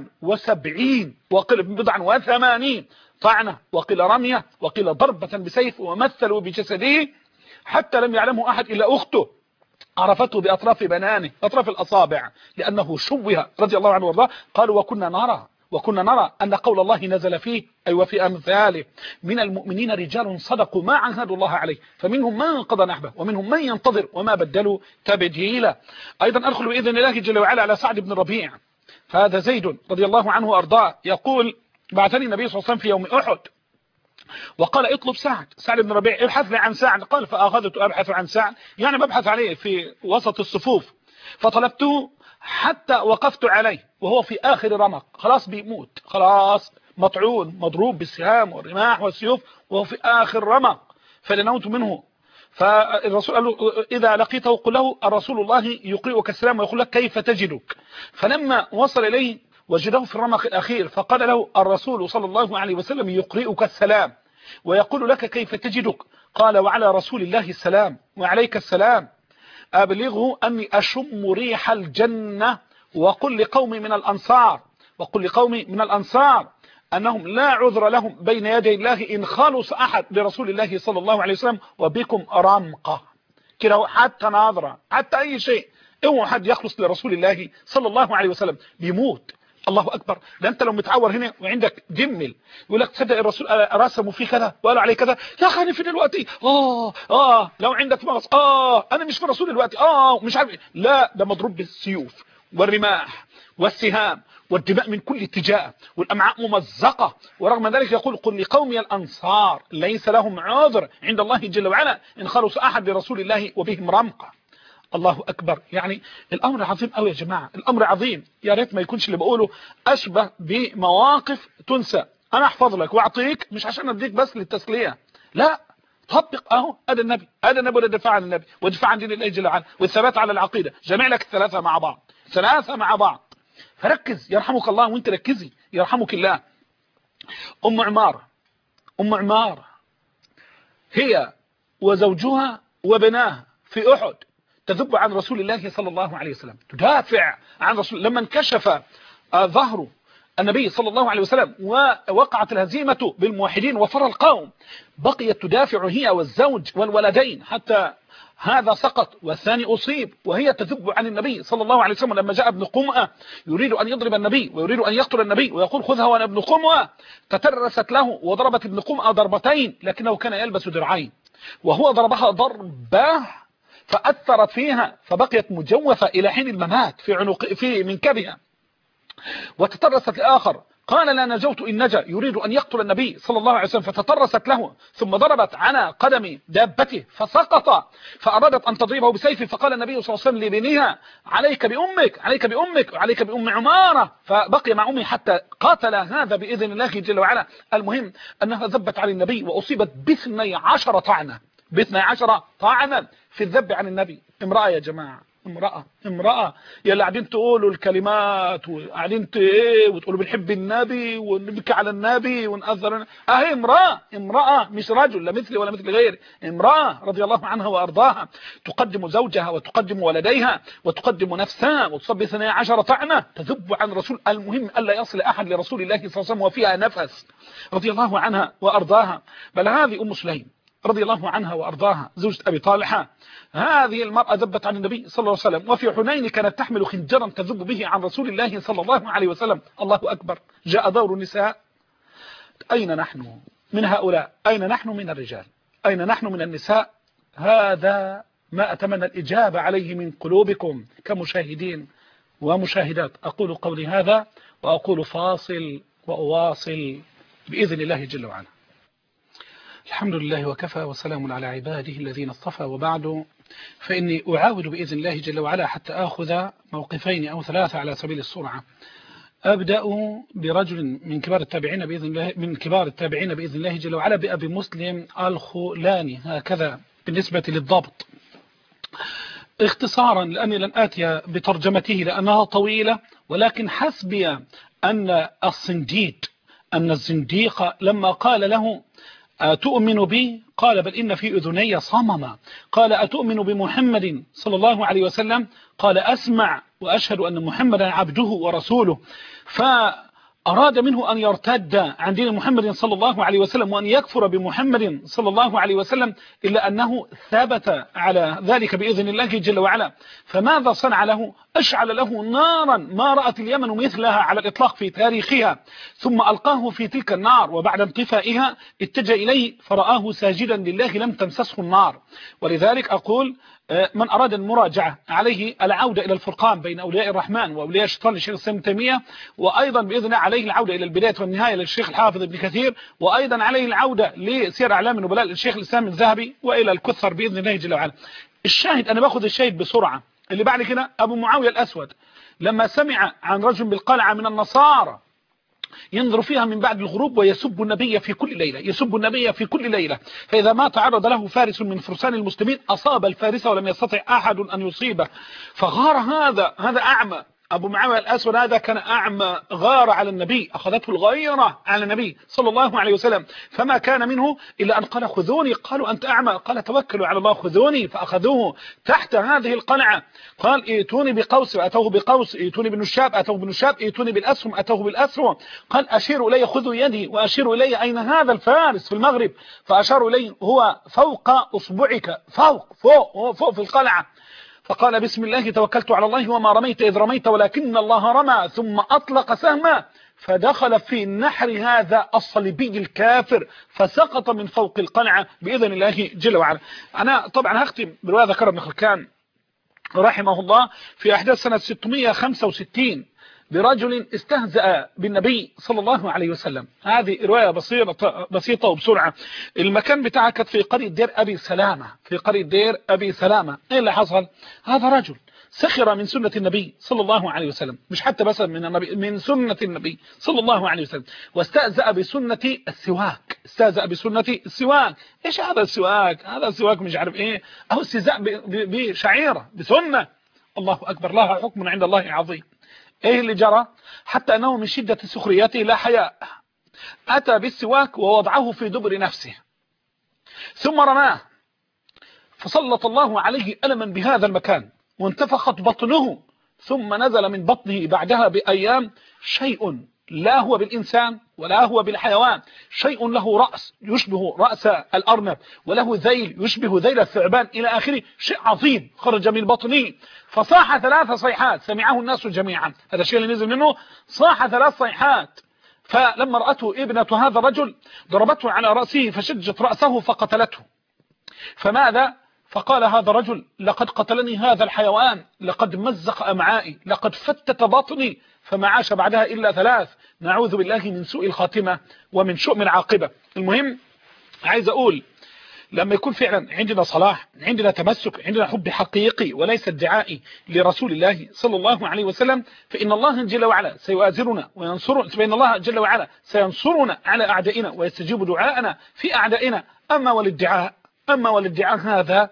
70 وقيل 80 طعنة، وقيل رمية، وقيل ضربة بسيف، ومثلوا بجسده حتى لم يعلمه أحد إلا أخته، عرفته بأطراف بنانه، أطراف الأصابع، لأنه شوه رضي الله عنه وارضاه. قالوا وكنا نرى أن قول الله نزل فيه أي وفي أمثاله من المؤمنين رجال صدقوا ما عاهدوا الله عليه فمنهم من قضى نحبه ومنهم من ينتظر وما بدلوا تبديلا. أيضا أدخل بإذن الله جل وعلا على سعد بن ربيع. فهذا زيد رضي الله عنه وارضاه يقول بعثني النبي صلى الله عليه وسلم في يوم أحد وقال اطلب سعد بن ربيع، ابحث لي عن سعد. قال فأخذت أبحث عن سعد، يعني ببحث عليه في وسط الصفوف، فطلبته حتى وقفت عليه وهو في آخر رمق، خلاص بيموت، خلاص مطعون مضروب بالسهام والرماح والسيوف وهو في آخر رمق، فلنوت منه. فالرسول قال له إذا لقيته قل له الرسول الله يقرئك السلام ويقول لك كيف تجدك. فلما وصل إليه وجده في الرمق الأخير فقال له الرسول صلى الله عليه وسلم يقرئك السلام ويقول لك كيف تجدك. قال وعلى رسول الله السلام وعليك السلام، أبلغه أني أشم ريح الجنة وقل لقومي من الأنصار أنهم لا عذر لهم بين يدي الله إن خلص أحد لرسول الله صلى الله عليه وسلم وبكم رمقة كده، حتى ناظرة حتى أي شيء، اوعوا حد يخلص لرسول الله صلى الله عليه وسلم بيموت. الله أكبر. ده أنت لو متعور هنا وعندك جمل يقول لك تصدق الرسول رسموا فيه كذا وقالوا عليه كذا، يا أخي أنا في دلوقتي لو عندك مغص أنا مش في الرسول دلوقتي مش عارف. لا، ده مضروب بالسيوف والرماح والسهام والدماء من كل اتجاه والأمعاء ممزقة، ورغم ذلك يقول قل لقومي الأنصار ليس لهم عذر عند الله جل وعلا إن خلص أحد لرسول الله وبهم رمقة. الله أكبر. يعني الأمر عظيم قوي يا جماعة، الأمر عظيم. يا ريت ما يكونش اللي بقوله أشبه بمواقف تنسى. أنا أحفظ لك وأعطيك مش عشان أديك بس للتسلية، لا، طبق هذا النبي والدفاع عن النبي والدفاع عن دين الله جل وعلا والثبات على العقيدة، جمع لك ثلاثة مع بعض. فركز يرحمك الله، وانت ركزي يرحمك الله. أم عمار هي وزوجها وبناها في أحد تذب عن رسول الله صلى الله عليه وسلم، تدافع عن رسول. لما انكشف ظهر النبي صلى الله عليه وسلم ووقعت الهزيمة بالموحدين وفر القوم، بقيت تدافع هي والزوج والولدين حتى هذا سقط والثاني أصيب، وهي تذب عن النبي صلى الله عليه وسلم. لما جاء ابن قمأة يريد أن يضرب النبي ويريد أن يقتل النبي ويقول خذها وأنا ابن قمأة، تترست له وضربت ابن قمأة ضربتين لكنه كان يلبس درعين، وهو ضربها ضربة فأثرت فيها فبقيت مجوفة إلى حين الممات في منكبها، وتترست لآخر قال لا نجوت إن نجا، يريد أن يقتل النبي صلى الله عليه وسلم فتترست له ثم ضربت على قدم دابته فسقط، فأرادت أن تضربه بسيفه، فقال النبي صلى الله عليه وسلم لابنها عليك بأمك وعليك بأم عمارة، فبقي مع أمي حتى قاتل هذا بإذن الله جل وعلا. المهم أنها ذبت على النبي وأصيبت ب12 طعنة في الذب عن النبي. امرأة يا جماعة، امرأة يلا قاعدين تقولوا الكلمات وقاعدين ايه وتقولوا بنحب النبي ونبكي على النبي ونأثر اهي امرأة مش رجل لا مثلي ولا مثل غيري، امرأة رضي الله عنها وارضاها تقدم زوجها وتقدم ولديها وتقدم نفسها وتصبي 12 طعنة تذب عن رسول. المهم الا يصل احد لرسول الله صلى الله عليه وسلم وفيها نفس، رضي الله عنها وارضاها. بل هذه ام سليم رضي الله عنها وارضاها زوجة ابي طالحة، هذه المرأة ذبت عن النبي صلى الله عليه وسلم، وفي حنين كانت تحمل خنجرا تذب به عن رسول الله صلى الله عليه وسلم. الله اكبر. جاء دور النساء. اين نحن من هؤلاء؟ اين نحن من الرجال؟ اين نحن من النساء؟ هذا ما اتمنى الاجابة عليه من قلوبكم كمشاهدين ومشاهدات. اقول قولي هذا واقول فاصل واواصل باذن الله جل وعلا. الحمد لله وكفى وسلام على عباده الذين اصطفى، وبعد فإني أعاود بإذن الله جل وعلا حتى آخذ موقفين أو ثلاثة على سبيل السرعة. أبدأ برجل من كبار التابعين بإذن الله جل وعلا، بأبي مسلم الخولاني، هكذا بالنسبة للضبط اختصارا، لأني لن آتي بترجمته لأنها طويلة، ولكن حسبي أن الزنديق لما قال له أتؤمن بي؟ قال بل إن في أذني صمما. قال أتؤمن بمحمد صلى الله عليه وسلم؟ قال أسمع وأشهد أن محمدا عبده ورسوله. فأراد منه أن يرتد عن دين محمد صلى الله عليه وسلم وأن يكفر بمحمد صلى الله عليه وسلم، إلا أنه ثبت على ذلك بإذن الله جل وعلا. فماذا صنع له؟ أشعل له نارا ما رأت اليمن مثلها على الإطلاق في تاريخها، ثم ألقاه في تلك النار، وبعد انطفائها اتجه إليه فرآه ساجدا لله لم تمسسه النار. ولذلك أقول من أراد المراجعة عليه العودة إلى الفرقان بين أولياء الرحمن وأولياء الشيطان للشيخ الإسلام ابن تيمية، وأيضا بإذن الله عليه العودة إلى البداية والنهاية للشيخ الحافظ ابن كثير، وأيضا عليه العودة لسير أعلام النبلاء للشيخ الإسلام الذهبي، وإلى الكثر بإذن الله جل وعلا. الشاهد، أنا باخذ الشاهد بسرعة. اللي بعد كده أبو معاوية الأسود لما سمع عن رجل بالقلعة من النصارى ينظر فيها من بعد الغروب ويسب النبي في كل ليلة، فإذا ما تعرض له فارس من فرسان المسلمين أصاب الفارس ولم يستطع أحد أن يصيبه، فغار هذا أعمى. أبو معاوية الأسود هذا كان أعمى، غار على النبي، أخذته الغيرة على النبي صلى الله عليه وسلم، فما كان منه إلا أن قال خذوني. قالوا أنت أعمى؟ قال توكلوا على الله خذوني. فأخذوه تحت هذه القلعة. قال ائتوني بقوس، أتوه بقوس. ائتوني بالنشاب، أتوه بالنشاب. ائتوني بالأسهم، أتوه بالأسهم. قال أشيروا إلي، خذوا يدي وأشيروا إلي أين هذا الفارس في المغرب؟ فأشاروا إلي هو فوق أصبعك، فوق في القلعة. فقال بسم الله توكلت على الله وما رميت إذ رميت ولكن الله رمى، ثم أطلق سهما فدخل في نحر هذا الصليبي الكافر فسقط من فوق القلعة بإذن الله جل وعلا. أنا طبعا هختم برواية ذكر ابن خلكان رحمه الله في أحداث سنة 665 برجل استهزأ بالنبي صلى الله عليه وسلم. هذه رواية بسيطة وبسرعة. المكان بتاعها كانت في قرية دير أبي سلامة. ايه اللي حصل؟ هذا رجل سخر من سنة النبي صلى الله عليه وسلم، مش حتى بس من سنة النبي صلى الله عليه وسلم، واستهزأ بسنة السواك. ايش هذا السواك؟ هذا السواك مش عارف ايه، او استهزاء بشعيرة بسنة. الله أكبر، لها حكم عند الله عظيم. ايه اللي جرى؟ حتى انه من شدة سخريته لا حياء اتى بالسواك ووضعه في دبر نفسه ثم رماه، فسلط الله عليه ألما بهذا المكان وانتفخت بطنه، ثم نزل من بطنه بعدها بأيام شيء لا هو بالإنسان ولا هو بالحيوان، شيء له رأس يشبه رأس الأرنب وله ذيل يشبه ذيل الثعبان إلى آخره، شيء عظيم خرج من بطنه. فصاح 3 صيحات سمعه الناس جميعا. هذا الشيء اللي نزل منه، صاح 3 صيحات. فلما رأته ابنة هذا الرجل ضربته على رأسه فشجت رأسه فقتلته. فماذا؟ فقال هذا الرجل لقد قتلني هذا الحيوان، لقد مزق أمعائي، لقد فتت بطني، فما عاش بعدها إلا 3. نعوذ بالله من سوء الخاتمة ومن شؤم العاقبة. المهم عايز أقول لما يكون فعلا عندنا صلاح، عندنا تمسك، عندنا حب حقيقي وليس ادعائي لرسول الله صلى الله عليه وسلم، فإن الله جل وعلا سيؤازرنا وينصرنا، فإن الله جل وعلا سينصرنا على أعدائنا ويستجيب دعاءنا في أعدائنا. أما والادعاء هذا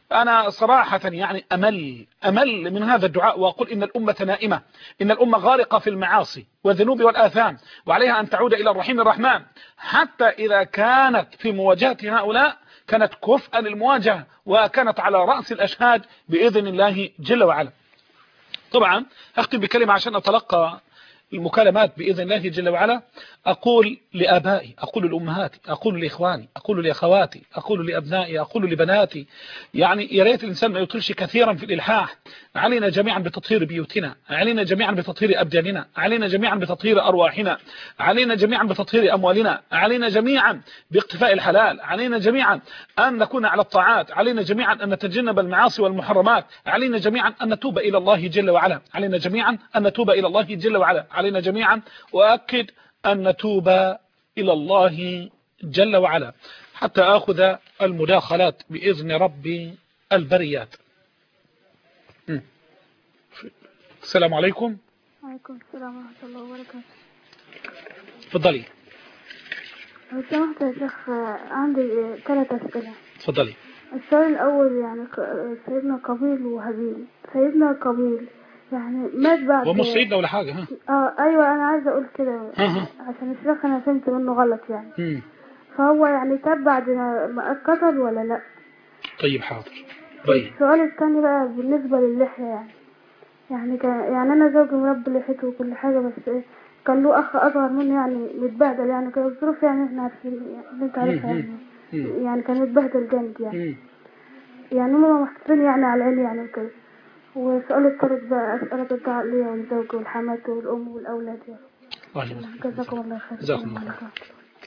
أنا صراحة يعني أمل من هذا الدعاء، وأقول إن الأمة نائمة، إن الأمة غارقة في المعاصي والذنوب والآثام، وعليها أن تعود إلى الرحيم الرحمن، حتى إذا كانت في مواجهة هؤلاء كانت كفءا للمواجهة، وكانت على رأس الأشهاد بإذن الله جل وعلا. طبعا أختم بكلمة عشان أتلقى المكالمات بإذن الله جل وعلا. أقول لآبائي، أقول لأمهاتي، أقول لإخواني، أقول لأخواتي، أقول لأبنائي، أقول لبناتي، يعني يا ريت الإنسان ما يطلش كثيرا في الإلحاح. علينا جميعا بتطهير بيوتنا، علينا جميعا بتطهير أبداننا، علينا جميعا بتطهير أرواحنا، علينا جميعا بتطهير أموالنا، علينا جميعا باقتفاء الحلال، علينا جميعا أن نكون على الطاعات، علينا جميعا أن نتجنب المعاصي والمحرمات، علينا جميعا أن نتوب إلى الله جل وعلا، علينا جميعا أن نتوب إلى الله جل وعلا، علينا جميعا وأكد أن نتوب إلى الله جل وعلا، حتى أخذ المداخلات بإذن ربي البريات. السلام عليكم. وعليكم السلام ورحمة الله وبركاته. تفضلي. لو سمحت يا شيخ، عندي 3 أسئلة. تفضلي. السؤال الأول يعني سيدنا قابيل وهابيل. سيدنا قابيل يعني مات بعد. هو مش سيدنا ولا حاجة. أيوة أنا عايزة أقول كده عشان الشيخ أنا فهمت منه غلط يعني. فهو يعني تاب بعد ما اتقتل ولا لأ؟ طيب حاضر. السؤال الثاني بقى بالنسبة للحية يعني يعني أنا زوجي مربي لحيته وكل حاجة، بس كان له أخ أصغر منه يعني متبهدل يعني، كان الظروف يعني إحنا عارفين يعني أنت عارفها يعني كان متبهدل جامد يعني هما محطوطين يعني على العين يعني وكده. والسؤال الثالث بقى أسألك الدعاء ليا والزوج والحماة والأم والأولاد يعني. جزاكم الله خير. جزاكم الله خير.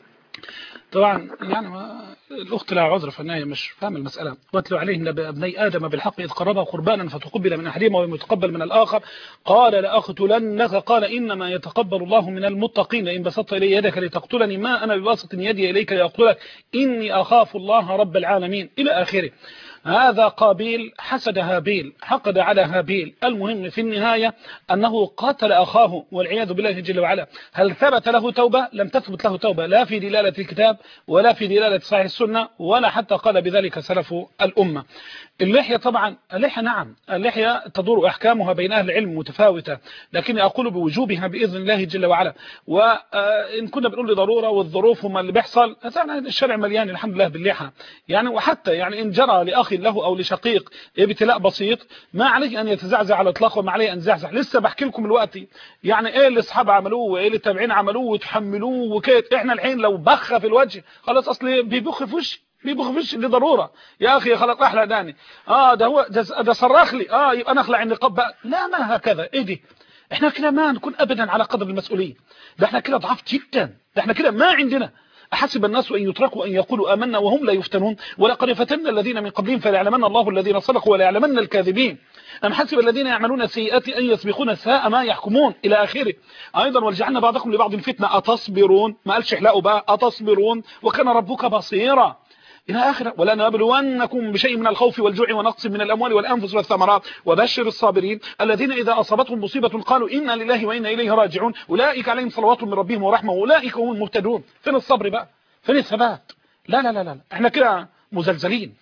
طبعا يعني الأخت لها عذر في النهاية مش فاهم المسألة. واتلو عليهم ابني آدم بالحق إذ قربا قربانا فتقبل من أحدهما ولم يتقبل من الآخر قال لأقتلنك قال إنما يتقبل الله من المتقين إن بسطت إلي يدك لتقتلني ما أنا بباسط يدي إليك لأقتلك إني أخاف الله رب العالمين إلى آخره. هذا قابيل حسد هابيل، حقد على هابيل. المهم في النهاية أنه قاتل أخاه والعياذ بالله جل وعلا. هل ثبت له توبة؟ لم تثبت له توبة، لا في دلالة الكتاب ولا في دلالة صحيح السنة ولا حتى قال بذلك سلف الأمة. اللحية طبعا، اللحية نعم، اللحية تدور أحكامها بين أهل العلم متفاوتة، لكني أقول بوجوبها بإذن الله جل وعلا. وإن كنا بنقول لضرورة والظروف وما اللي بيحصل، الشارع مليان الحمد لله باللحى يعني. وحتى يعني إن جرى لأخ له أو لشقيق ابتلاء بسيط ما عليه أن يتزعزع على الإطلاق وما عليه أن يزعزع. لسه بحكي لكم دلوقتي يعني إيه اللي أصحاب عملوه وإيه اللي التابعين عملوه وتحملوه وكيت. إحنا الحين لو بخ في الوجه خلاص أصلي بيبخ في وشي، بيبخفش لضروره يا اخي خلاص احلى داني ده هو ده صرخ لي يبقى انا اخلع النقاب بقى. لا ما هكذا. ايه دي؟ احنا كده ما نكون ابدا على قدر المسؤوليه. ده احنا كده ضعاف جدا، ده احنا كده ما عندنا. أحسب الناس أن يتركوا أن يقولوا آمنا وهم لا يفتنون ولقد فتنا الذين من قبلهم فليعلمن الله الذين صدقوا وليعلمن الكاذبين. أم حسب الذين يعملون السيئات أن يسبقون ساء ما يحكمون إلى آخره. أيضا ولجعلنا بعضكم لبعض فتنة أتصبرون، ما قالش احلقوا بقى، أتصبرون وكان ربك بصيرا إلى آخره. ولنبلونكم بشيء من الخوف والجوع ونقص من الأموال والأنفس والثمرات وبشر الصابرين الذين إذا أصابتهم مصيبة قالوا إنا لله وإنا إليه راجعون أولئك عليهم صلوات من ربهم ورحمة وأولئك هم المهتدون. فين الصبر بقى؟ فين الثبات؟ لا لا لا لا، احنا كده مزلزلين.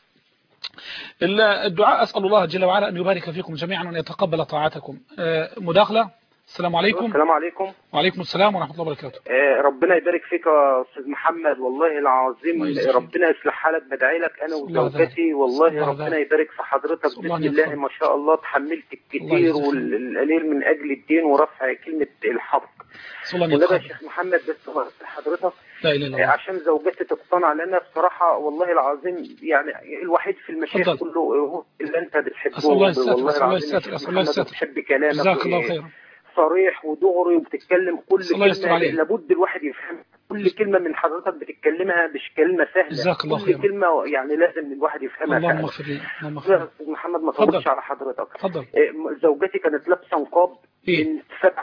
الدعاء أسأل الله جل وعلا أن يبارك فيكم جميعا وأن يتقبل طاعتكم. مداخلة. السلام عليكم. السلام عليكم. وعليكم السلام ورحمة الله وبركاته. ربنا يبارك فيك يا أستاذ محمد، والله العظيم ربنا يصلح حالك. بدعي لك أنا وزوجتي والله ربنا يبارك في حضرتك بسم الله ما شاء الله. تحملت الكثير والقليل من أجل الدين ورفع كلمة الحق. والله يا شيخ محمد بس حضرتك عشان زوجتي تقتنع، لأن بصراحة والله العظيم يعني الوحيد في المشايخ كله هو اللي أنت بتحبه. والله العظيم محمد بحب كلامك. جزاك الله خير. صريح ودغري وبتتكلم كل كلمة لابد الواحد يفهم. كل كلمة من حضرتك بتتكلمها مش كلمة سهلة. كل كلمة يعني لازم الواحد يفهمها. اللهم اغفر لي. اللهم اغفر لي. محمد ما طولش على حضرتك. اتفضل. زوجتي كانت لابسة نقاب من 7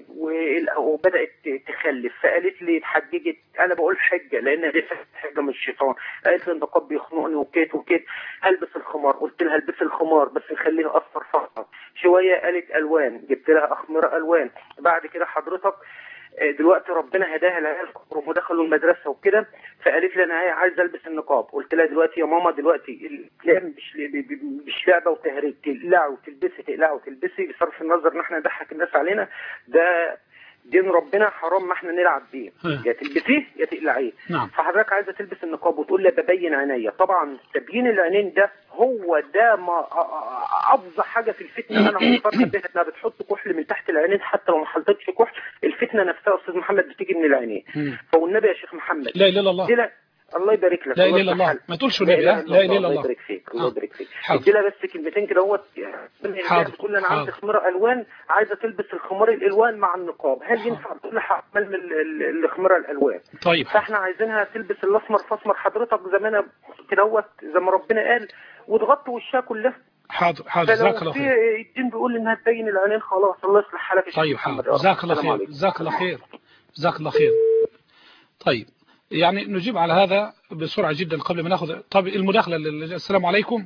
وبدأت تخلف، فقالت لي اتحججت. انا بقول حجة لان دي حجة من الشيطان. قالت لي النقاب بيخنقني وكيت وكيت، هلبس الخمار. قلت لها البس الخمار بس نخليه اصفر فقط. شوية قالت الوان، جبت لها اخمرة الوان. بعد كده حضرتك دلوقتي ربنا هداها العيال ودخلوا المدرسه وكده، فقالت لي انا عايزه البس النقاب. قلت لها دلوقتي يا ماما دلوقتي الكلام مش لعبه وتهريج، تقلعوا وتلبسي تقلعوا وتلبسي بصرف النظر ان احنا نضحك الناس علينا، ده دين ربنا حرام ما احنا نلعب بيه، يا تلبسيه يا تقلعيه. نعم. فحضرتك عايزه تلبس النقاب وتقول لي ببين عينيا، طبعا تبيين العينين ده هو ده ما افظع حاجه في الفتنه انا مقتنع بيها، انها بتحط كحل من تحت العينين حتى لو ما حطيتش كحل، الفتنه نفسها استاذ محمد بتيجي من العينين. فوالنبي يا شيخ محمد لا اله الا الله، الله يبارك لك، لا اله الا الله، ما تقولش النبي، لا اله الا الله، الله يبارك فيك، الله يبارك فيك. ادي لها بس كلمتين كده اهوت. بتقول لي انا عندي خمار الوان عايزه تلبس الخمار الالوان مع النقاب، هل ينفع تقول لها اعمل الخمار الالوان؟ طيب فاحنا عايزينها تلبس الاسمر فاسمر حضرتك زي ما انا كده اهوت، زي ما ربنا قال، وتغطي وشها كلها. حاضر حاضر، جزاك الله خير. الدين بيقول انها تبين العينين خلاص، الله يصلح حالك يا طيب حاضر، جزاك الله خير، جزاك الله خير، جزاك الله خير. طيب يعني نجيب على هذا بسرعة جدا قبل ما ناخذ. طيب المداخلة. السلام عليكم.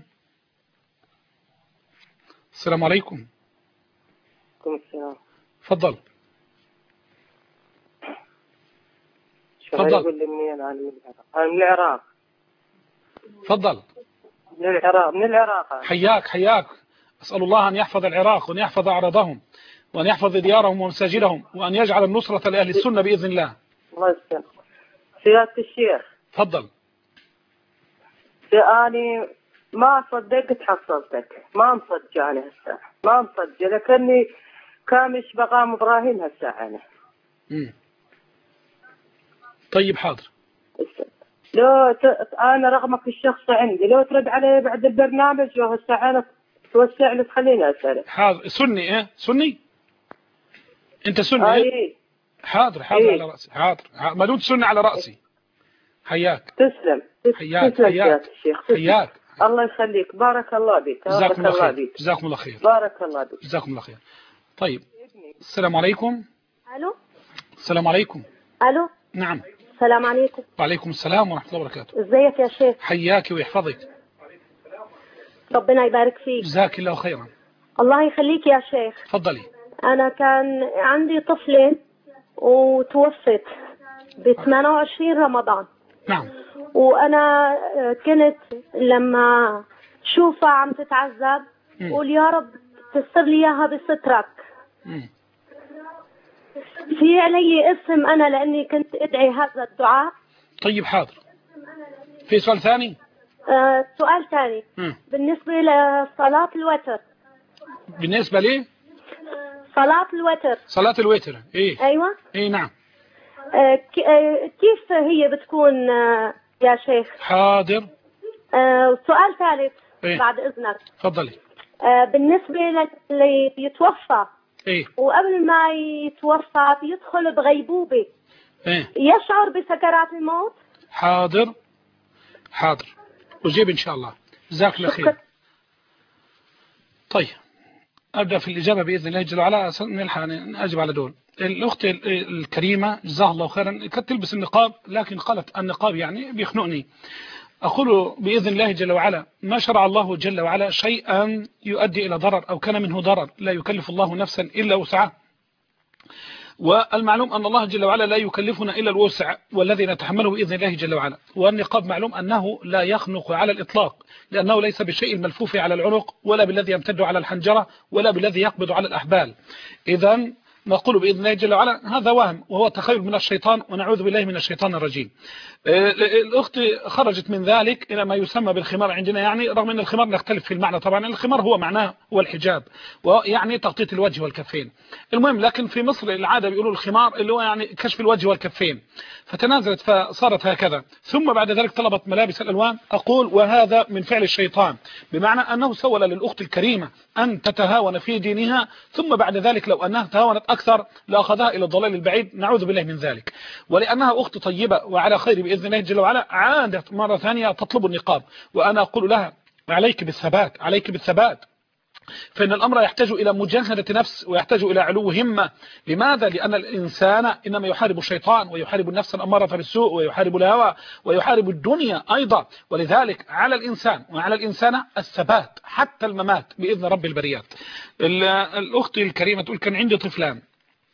السلام عليكم. السلام. تفضل. تفضل. يقول لي منين؟ انا من العراق. تفضل. من العراق. حياك حياك. أسأل الله أن يحفظ العراق وأن يحفظ أعراضهم وأن يحفظ ديارهم ومساجدهم وأن يجعل النصرة لأهل السنة بإذن الله. الله يسلمك. سيادة الشيخ. تفضل. أنا ما صدقت حصلتك، ما مصدق أنا هسه، ما مصدق لكني كامش بقام إبراهيم هسه أنا. طيب حاضر. لو أنا رقمك الشخصي عندي، لو ترد علي بعد البرنامج وهسه أنا توسع لي تخليني أسألك. حاضر. سني إيه؟ سني؟ أنت سني إيه؟ حاضر حاضر على رأسي، حاضر ما دمت سني على رأسي. حياك. تسلم. حياك حياك حياك. الله يخليك، بارك الله بك. جزاكم الله خير. جزاكم الله خير. بارك الله بك. جزاكم الله خير. طيب السلام عليكم. الو. السلام عليكم. الو. نعم. السلام عليكم. وعليكم السلام ورحمة الله وبركاته. ازيك يا شيخ؟ حياك ويحفظك. ربنا يبارك فيك. جزاك الله خيرا. الله يخليك يا شيخ. تفضلي. انا كان عندي طفلة وتوفت ب 28 رمضان. نعم. وانا كنت لما شوفها عم تتعذب قول يا رب تستر لي اياها بسترك. في علي اسم انا لاني كنت ادعي هذا الدعاء. طيب حاضر. في سؤال ثاني؟ سؤال ثاني. بالنسبة لصلاة الوتر. بالنسبة لي؟ صلاة الوتر. صلاة الوتر. ايه؟ ايوه. ايه نعم. كيف هي بتكون يا شيخ؟ حاضر. سؤال ثالث. إيه؟ بعد اذنك. تفضلي. بالنسبة للي بيتوفى. ايه؟ وقبل ما يتوفى بيدخل بغيبوبة. ايه؟ يشعر بسكرات الموت؟ حاضر حاضر أجيب إن شاء الله. جزاك الله خير. طيب أبدأ في الإجابة بإذن الله جل وعلا. نلحق أجب على دول. الأخت الكريمة جزاها الله خيرا كانت تلبس النقاب، لكن قالت النقاب يعني بيخنقني. أقول بإذن الله جل وعلا ما شرع الله جل وعلا شيئا يؤدي إلى ضرر أو كان منه ضرر، لا يكلف الله نفسا إلا وسعها. والمعلوم أن الله جل وعلا لا يكلفنا إلا الوسع والذي نتحمله بإذن الله جل وعلا. والنقاب معلوم أنه لا يخنق على الإطلاق، لأنه ليس بالشيء الملفوف على العنق ولا بالذي يمتد على الحنجرة ولا بالذي يقبض على الأحبال. إذن نقول بإذن الله جل وعلا هذا وهم وهو تخيل من الشيطان، ونعوذ بالله من الشيطان الرجيم. الأخت خرجت من ذلك إلى ما يسمى بالخمار عندنا، يعني رغم أن الخمار نختلف في المعنى طبعا. الخمار هو معناه هو الحجاب، ويعني تغطية الوجه والكفين. المهم لكن في مصر العادة بيقولوا الخمار اللي هو يعني كشف الوجه والكفين، فتنازلت فصارت هكذا. ثم بعد ذلك طلبت ملابس الألوان. أقول وهذا من فعل الشيطان، بمعنى أنه سول للأخت الكريمة أن تتهاون في دينها، ثم بعد ذلك لو أنها تهاونت أكثر لأخذها إلى الضلال البعيد، نعوذ بالله من ذلك. ولأنها أخت طيبة وعلى خير بإذن الله جل وعلا عادت مرة ثانية تطلب النقاب، وأنا أقول لها عليك بالثبات، عليك بالثبات، فإن الأمر يحتاج إلى مجاهدة نفس ويحتاج إلى علو همة. لماذا؟ لأن الإنسان إنما يحارب الشيطان ويحارب النفس الأمارة بالسوء ويحارب الهوى ويحارب الدنيا أيضا. ولذلك على الإنسان وعلى الإنسان الثبات حتى الممات بإذن رب البريات. الأخت الكريمة تقول كان عندي طفلان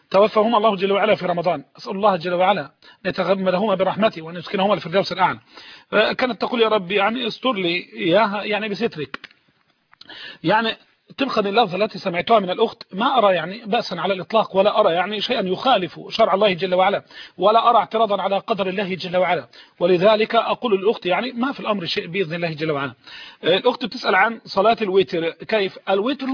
توفاهما الله جل وعلا في رمضان، أسأل الله جل وعلا أن يتغمدهما برحمته وأن يسكنهما الفردوس الأعلى. كانت تقول يا رب يعني استر لي إياها يعني بسترك. يعني طبقا لللفظ التي سمعتها من الأخت ما أرى يعني بأسا على الإطلاق، ولا أرى يعني شيئا يخالف شرع الله جل وعلا، ولا أرى اعتراضا على قدر الله جل وعلا. ولذلك أقول للأخت يعني ما في الأمر شيء بإذن الله جل وعلا. الأخت تسأل عن صلاة الوتر، كيف الوتر؟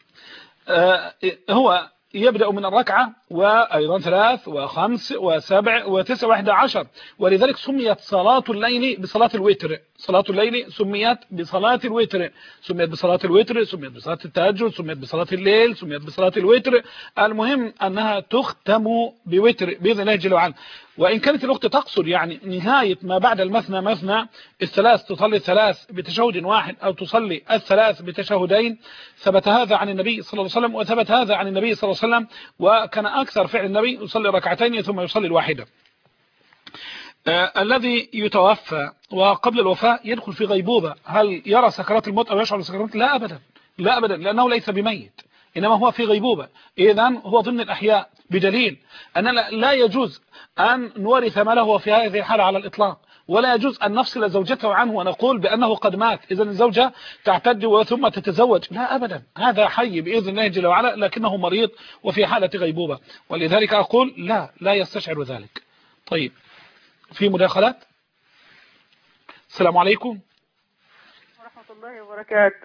هو يبدأ من الركعة وأيضا 3 و5 و7 و9 و11، ولذلك سميت صلاة الليل بصلاة الوتر. صلاة الليل سميت بصلاة الوتر، سميت بصلاة الوتر، سميت بصلاة التهجد، سميت بصلاة الليل، سميت بصلاة الوتر. المهم أنها تختم بوتر بإذن الله جل وعلا. وإن كانت الأخت تقصد يعني نهاية ما بعد المثنى مثنى، الثلاث تصلي الثلاث بتشهد واحد أو تصلي الثلاث بتشهدين، ثبت هذا عن النبي صلى الله عليه وسلم، وثبت هذا عن النبي صلى الله عليه وسلم، وكان أكثر فعل النبي يصلي ركعتين ثم يصلي الواحدة. الذي يتوفى وقبل الوفاة يدخل في غيبوبة، هل يرى سكرات الموت أو يشعر بسكرات الموت؟ لا أبدا، لا أبدا، لأنه ليس بميت، إنما هو في غيبوبة، إذن هو ضمن الأحياء، بدليل أن لا يجوز أن نورث ماله في هذه الحالة على الإطلاق، ولا يجوز أن نفصل زوجته عنه ونقول بأنه قد مات إذن الزوجة تعتد ثم تتزوج، لا أبدا، هذا حي بإذن الله جل وعلا لكنه مريض وفي حالة غيبوبة، ولذلك أقول لا يستشعر ذلك. طيب، في مداخلات؟ السلام عليكم ورحمة الله وبركاته.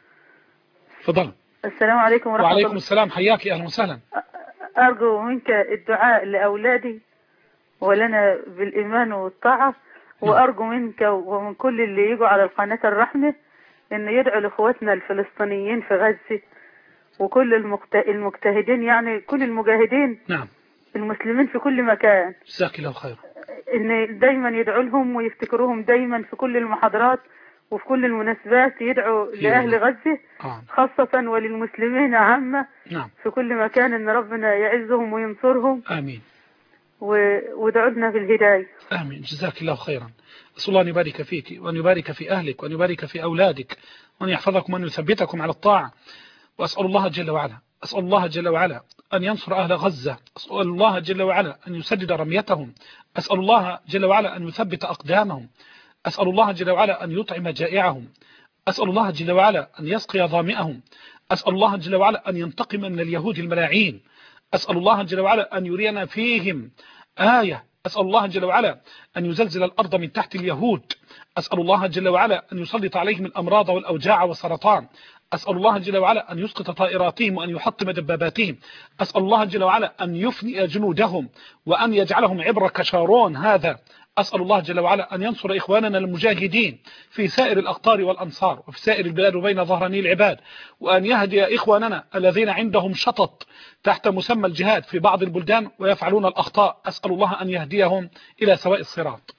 تفضل. السلام عليكم ورحمة الله. وعليكم السلام، حياك، أهلا وسهلا. أرجو منك الدعاء لأولادي ولنا بالإيمان والطاعة، وأرجو منك ومن كل اللي يجوا على القناة الرحمة أن يدعوا لإخواتنا الفلسطينيين في غزة وكل المجتهدين، يعني كل المجاهدين، نعم، المسلمين في كل مكان، جزاك الله خير، ان دايما يدعوا لهم ويفتكروهم دايما في كل المحاضرات وفي كل المناسبات، يدعوا لأهل غزة خاصة وللمسلمين عامة نعم، في كل مكان ان ربنا يعزهم وينصرهم. آمين. وادعوا لنا بالهداية. آمين، جزاك الله خيرا. أسأل الله أن يبارك فيك وأن يبارك في أهلك وأن يبارك في أولادك وأن يحفظكم وأن يثبتكم على الطاعة. وأسأل الله جل وعلا، أسأل الله جل وعلا أن ينصر أهل غزة، أسأل الله جل وعلا أن يسدد رميتهم، أسأل الله جل وعلا أن يثبت أقدامهم، أسأل الله جل وعلا أن يطعم جائعهم، أسأل الله جل وعلا أن يسقي ظامئهم، أسأل الله جل وعلا أن ينتقم من اليهود الملاعين، أسأل الله جل وعلا أن يرينا فيهم آية، أسأل الله جل وعلا أن يزلزل الأرض من تحت اليهود، أسأل الله جل وعلا أن يسلط عليهم الأمراض والأوجاع والسرطان، أسأل الله جل وعلا أن يسقط طائراتهم وأن يحطم دباباتهم، أسأل الله جل وعلا أن يفني جنودهم وأن يجعلهم عبرة كشارون هذا، أسأل الله جل وعلا أن ينصر إخواننا المجاهدين في سائر الأقطار والأنصار وفي سائر البلاد وبين ظهراني العباد، وأن يهدي إخواننا الذين عندهم شطط تحت مسمى الجهاد في بعض البلدان ويفعلون الأخطاء، أسأل الله أن يهديهم إلى سواء الصراط.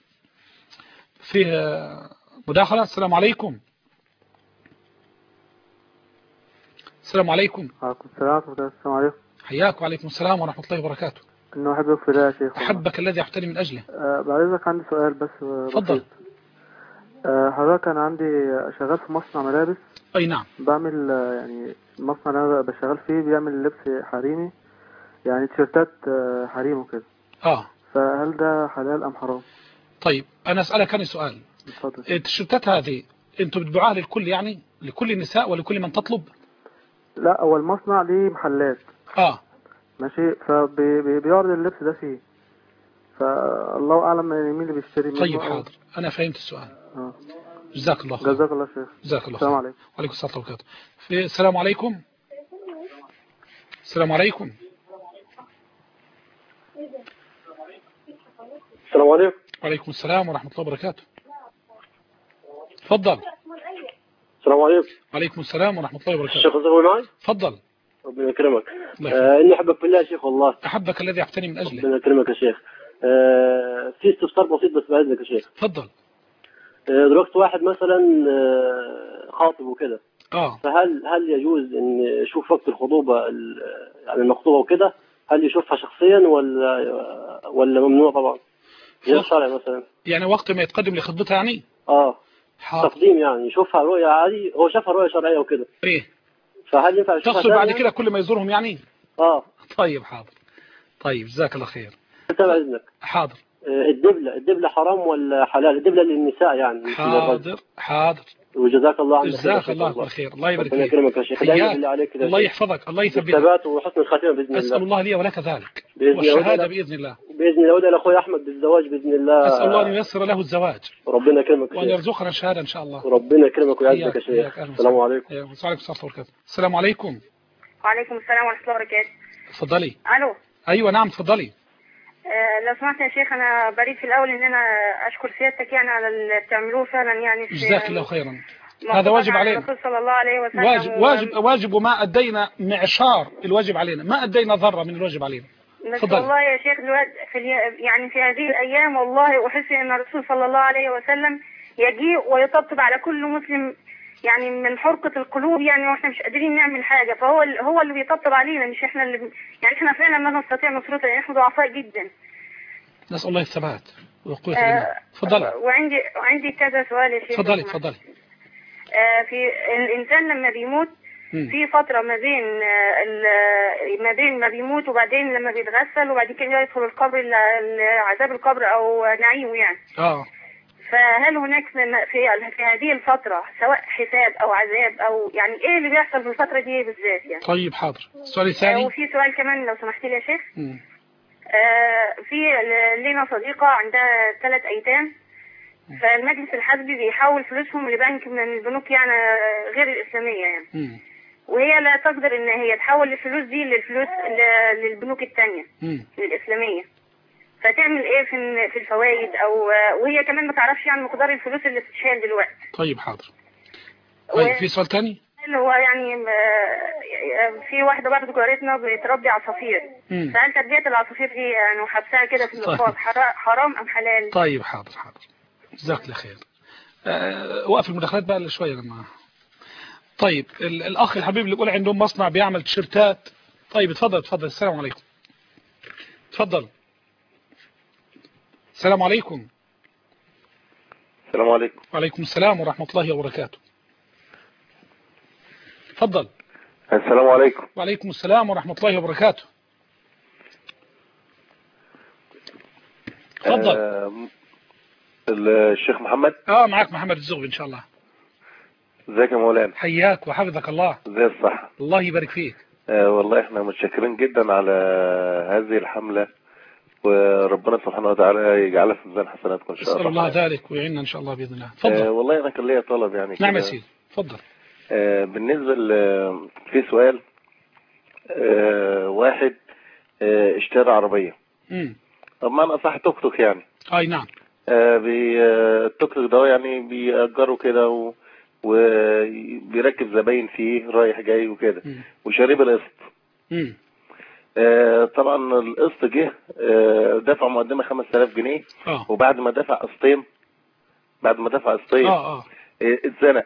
في مداخلة. السلام عليكم. السلام عليكم. وعليكم السلام ورحمة الله. السلام عليكم. حياك. وعليكم السلام ورحمة الله وبركاته. إنه أحبك في الله يا شيخ. أحبك الذي أحترم من أجله. بعد إذنك عندي سؤال بس. تفضل. حضرتك أنا عندي شغال في مصنع ملابس. أي نعم. بعمل يعني المصنع اللي أنا بشتغل فيه بيعمل لبس حريمي، يعني تيشيرتات حريم وكده. فهل ده حلال أم حرام؟ طيب أنا أسألك عن سؤال. اتفضل. التيشيرتات هذه أنتوا بتبيعوها للكل، يعني لكل النساء ولكل من تطلب؟ لا، هو المصنع ليه محلات. ماشي، فبيعرض اللبس ده فيه، فالله أعلم مين اللي بيشتري منه. طيب حاضر، أنا فهمت السؤال. جزاك الله خير. جزاك الله خير. جزاك الله خير. السلام عليكم. وعليكم السلام ورحمة الله وبركاته. السلام عليكم. السلام عليكم. السلام عليكم. وعليكم السلام ورحمة الله وبركاته. تفضل. السلام عليكم. وعليكم السلام ورحمة الله وبركاته. الشيخ الزهوي معي؟ تفضل. ربنا يكرمك. إني أحبك في الله يا شيخ والله. أحبك الذي أحترم من أجله. ربنا يكرمك يا شيخ. في استفسار بسيط بس بعد إذنك يا شيخ. تفضل. دلوقتي واحد مثلا خاطب وكده. فهل يجوز إن يشوف وقت الخطوبة يعني المخطوبة وكده، هل يشوفها شخصيا ولا ممنوع طبعا؟ غير شرعي مثلا. يعني وقت ما يتقدم لخطبتها يعني؟ تقديم يعني يشوفها رؤية عادي، هو شافها رؤية شرعية وكده. إيه؟ فهل ينفع يشوفها تقصد بعد كده كل ما يزورهم يعني؟ اه طيب حاضر. طيب جزاك الله خير. تبع إذنك. حاضر. الدبلة حرام ولا حلال؟ الدبلة للنساء يعني. حاضر. وجزاك الله عنك. جزاك الله كل خير. الله يبارك فيك. يكرمك يا شيخ. الله يحفظك. الله يثبتك. الثبات وحسن الخاتمة بإذن الله. أسأل الله لي ولك ذلك. والشهادة بإذن الله. بإذن الله. وده لأخوي أحمد بالزواج بإذن الله. أسأل الله أن ييسر له الزواج. ربنا يكرمك. وأن يرزقنا الشهادة إن شاء الله. ربنا يكرمك ويعزك يا شيخ. السلام عليكم. وعليكم السلام ورحمة الله وبركاته. السلام عليكم. وعليكم السلام ورحمة الله وبركاته. اتفضلي. ألو. أيوة نعم اتفضلي. لو سمحت يا شيخ، أنا بريد في الأول إن أنا أشكر سيادتك يعني على اللي بتعملوه فعلا يعني. جزاك الله خيرا. هذا واجب علينا. الرسول صلى الله عليه وسلم واجب وما أدينا معشار الواجب علينا، ما أدينا ذرة من الواجب علينا. والله يا شيخ يعني في هذه الأيام والله أحس أن الرسول صلى الله عليه وسلم يجيء ويطبطب على كل مسلم يعني من حرقة القلوب يعني، واحنا مش قادرين نعمل حاجة، فهو اللي بيطبطب علينا مش احنا اللي يعني احنا فعلا ما نستطيع نصرته يعني احنا ضعفاء جدا. نسأل الله الثبات وقوة الإيمان. تفضلي. وعندي كذا سؤال يا شيخ. تفضلي. في الإنسان لما بيموت في فترة ما بين ما بيموت وبعدين لما بيتغسل وبعد كده يدخل القبر عذاب القبر أو نعيمه يعني. فهل هناك في هذه الفترة سواء حساب أو عذاب أو يعني إيه اللي بيحصل في الفترة دي بالذات يعني؟ طيب حاضر. السؤال الثاني. وفي سؤال كمان لو سمحت لي يا شيخ. في لنا صديقة عندها 3 أيتام، فالمجلس الحزبي بيحول فلوسهم لبنك من البنوك يعني غير الإسلامية يعني. وهي لا تقدر إن هي تحول الفلوس دي للبنوك التانية الإسلامية. فتعمل ايه في الفوائد وهي كمان ما تعرفش يعني مقدار الفلوس اللي بتتشال دلوقتي. طيب حاضر. طيب في سؤال تاني اللي هو يعني في واحده برضه جارتنا بتربي عصافير، فهل تربيه العصافير دي يعني وحبسها كده في الأسواق حرام ام حلال؟ طيب حاضر. جزاك الله خير. وقف المداخلات بقى شويه لما. طيب الاخ الحبيب اللي بيقول عندهم مصنع بيعمل تيشيرتات. طيب اتفضل. السلام عليكم. اتفضل. السلام عليكم. السلام عليكم. وعليكم السلام ورحمة الله وبركاته. تفضل. السلام عليكم. وعليكم السلام ورحمة الله وبركاته. تفضل. الشيخ محمد. معك محمد الزغبي إن شاء الله. ازيك يا مولانا؟ حياك وحفظك الله. ازي الصحة؟ الله يبارك فيك. والله احنا متشكرين جدا على هذه الحملة، وربنا سبحانه وتعالى يجعلها في ميزان حسناتكم ان شاء الله. نسأل الله ذلك ويعيننا ان شاء الله باذن الله. تفضل. والله انا كان ليا طلب يعني. نعم يا سيدي تفضل. بالنسبه في سؤال. واحد اشترى عربيه. طب ما انا اصح توك توك يعني. اي نعم. التوك توك ده يعني بيأجره كده وبيركب زباين فيه رايح جاي وكده، وشاريه بالقسط. طبعا القسط جه دفع مقدمه 5000 جنيه. وبعد ما دفع قسطين اتزنق.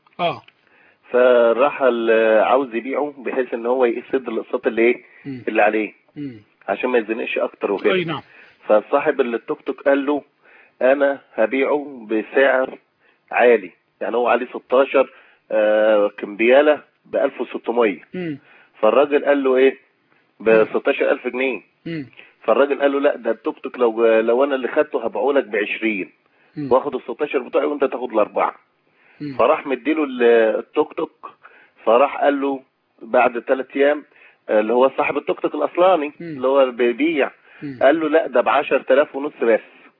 فراح عاوز يبيعه بحيث ان هو يسد الاقساط اللي عليه عشان ما يتزنقش اكتر وكده. اي نعم. فصاحب التوك توك قال له انا هبيعه بسعر عالي، يعني هو عليه 16 كمبياله ب 1600. فالراجل قال له ايه؟ ب 16000 جنيه. فالراجل قال له لا ده التوك توك لو انا اللي خدته هبيعه لك ب 20 واخد ال 16 بتوعي وانت تاخد الاربعه. فراح مديله التوك توك، فراح قال له بعد 3 ايام اللي هو صاحب التوك توك الاصلاني اللي هو بيبيع قال له لا ده ب 10000 ونص بس.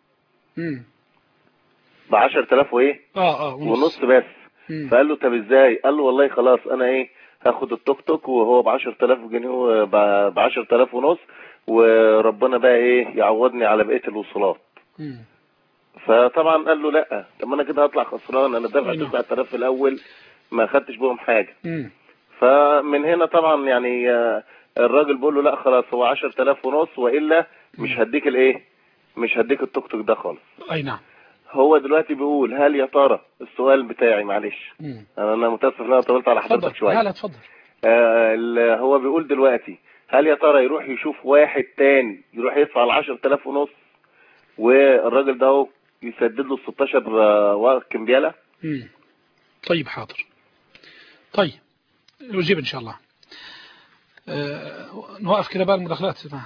ب 10000 وايه؟ ونص بس. فقال له طب ازاي؟ قال له والله خلاص انا هاخد التوك توك وهو ب 10000 جنيه ب 10000 ونص، وربنا بقى يعوضني على بقيه الوصولات. فطبعا قال له لا، طب انا كده هطلع خسران، انا دافع 9000 في الاول ما خدتش بهم حاجه. فمن هنا طبعا يعني الراجل بيقول له لا خلاص هو 10000 ونص والا مش هديك مش هديك التوك توك ده خالص. اي نعم. هو دلوقتي بيقول هل يا ترى السؤال بتاعي معلش انا متاسف ان انا طولت على حضرتك شويه. لا اتفضل. هو بيقول دلوقتي هل يا ترى يروح يشوف واحد تاني يروح يدفع ال 10000 ونص والراجل ده اهو يسدد له ال 16 كمبياله؟ طيب حاضر. طيب نجيب ان شاء الله. نوقف كده بقى المداخلات.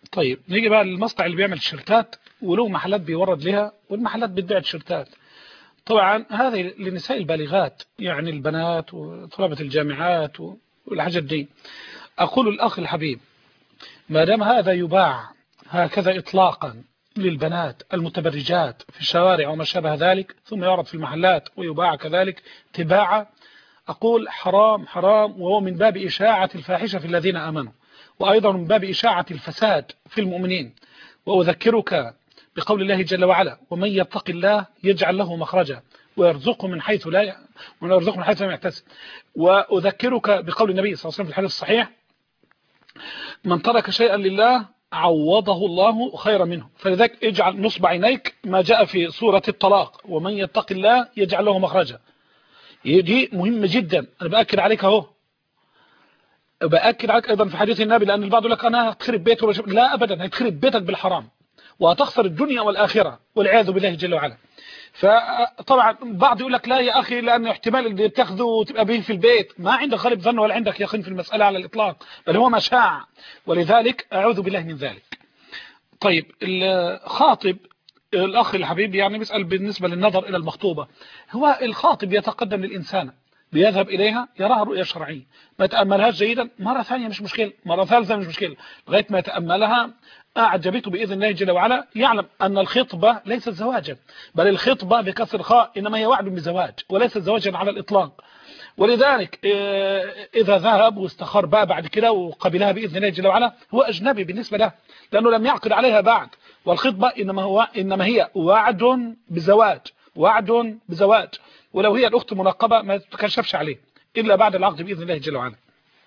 طيب نيجي بقى للمصنع اللي بيعمل تيشيرتات وله محلات بيورد لها والمحلات بتبيع تيشيرتات. طبعا هذه للنساء البالغات يعني البنات وطلبة الجامعات والحاجات دي. أقول الأخ الحبيب ما دام هذا يباع هكذا إطلاقا للبنات المتبرجات في الشوارع وما شابه ذلك ثم يعرض في المحلات ويباع كذلك تباعا، أقول حرام حرام، وهو من باب إشاعة الفاحشة في الذين آمنوا، وأيضا من باب إشاعة الفساد في المؤمنين. وأذكرك بقول الله جل وعلا ومن يتق الله يجعل له مخرجا ويرزقه من حيث لا يحتسب. وأذكرك بقول النبي صلى الله عليه وسلم في الحديث الصحيح من ترك شيئا لله عوضه الله خيرا منه. فلذلك اجعل نصب عينيك ما جاء في سورة الطلاق ومن يتق الله يجعل له مخرجا. دي مهمة جدا، أنا بأكد عليك اهو، بأكد عليك أيضا في حديث النبي، لأن البعض يقول لك أنا هتخرب بيته، لا أبدا، هتخرب بيتك بالحرام وهتخسر الدنيا والآخرة والعياذ بالله جل وعلا. فطبعا بعض يقول لك لا يا أخي لأن احتمال اللي تاخذه وتبقى به في البيت، ما عندك غالب ظن ولا عندك يقين في المسألة على الإطلاق، بل هو مشاع، ولذلك أعوذ بالله من ذلك. طيب الخاطب الأخ الحبيب يعني بيسأل بالنسبة للنظر إلى المخطوبة، هو الخاطب يتقدم للإنسان بيذهب إليها يراها رؤية شرعية، ما يتأملهاش جيدا، مرة ثانية مش مشكلة، مرة ثالثة مش مشكلة، لغاية ما يتأملها أعجبته بإذن الله جل وعلا، يعلم أن الخطبة ليست زواجا، بل الخطبة بكسر خاء إنما هي وعد بزواج وليست زواجا على الإطلاق. ولذلك إذا ذهب واستخار بقى بعد كده وقبلها بإذن الله جل وعلا هو أجنبي بالنسبة له، لأنه لم يعقد عليها بعد، والخطبة إنما هي وعد بزواج، وعد بزواج، ولو هي الأخت منقبة ما تتكشفش عليه إلا بعد العقد بإذن الله جل وعلا.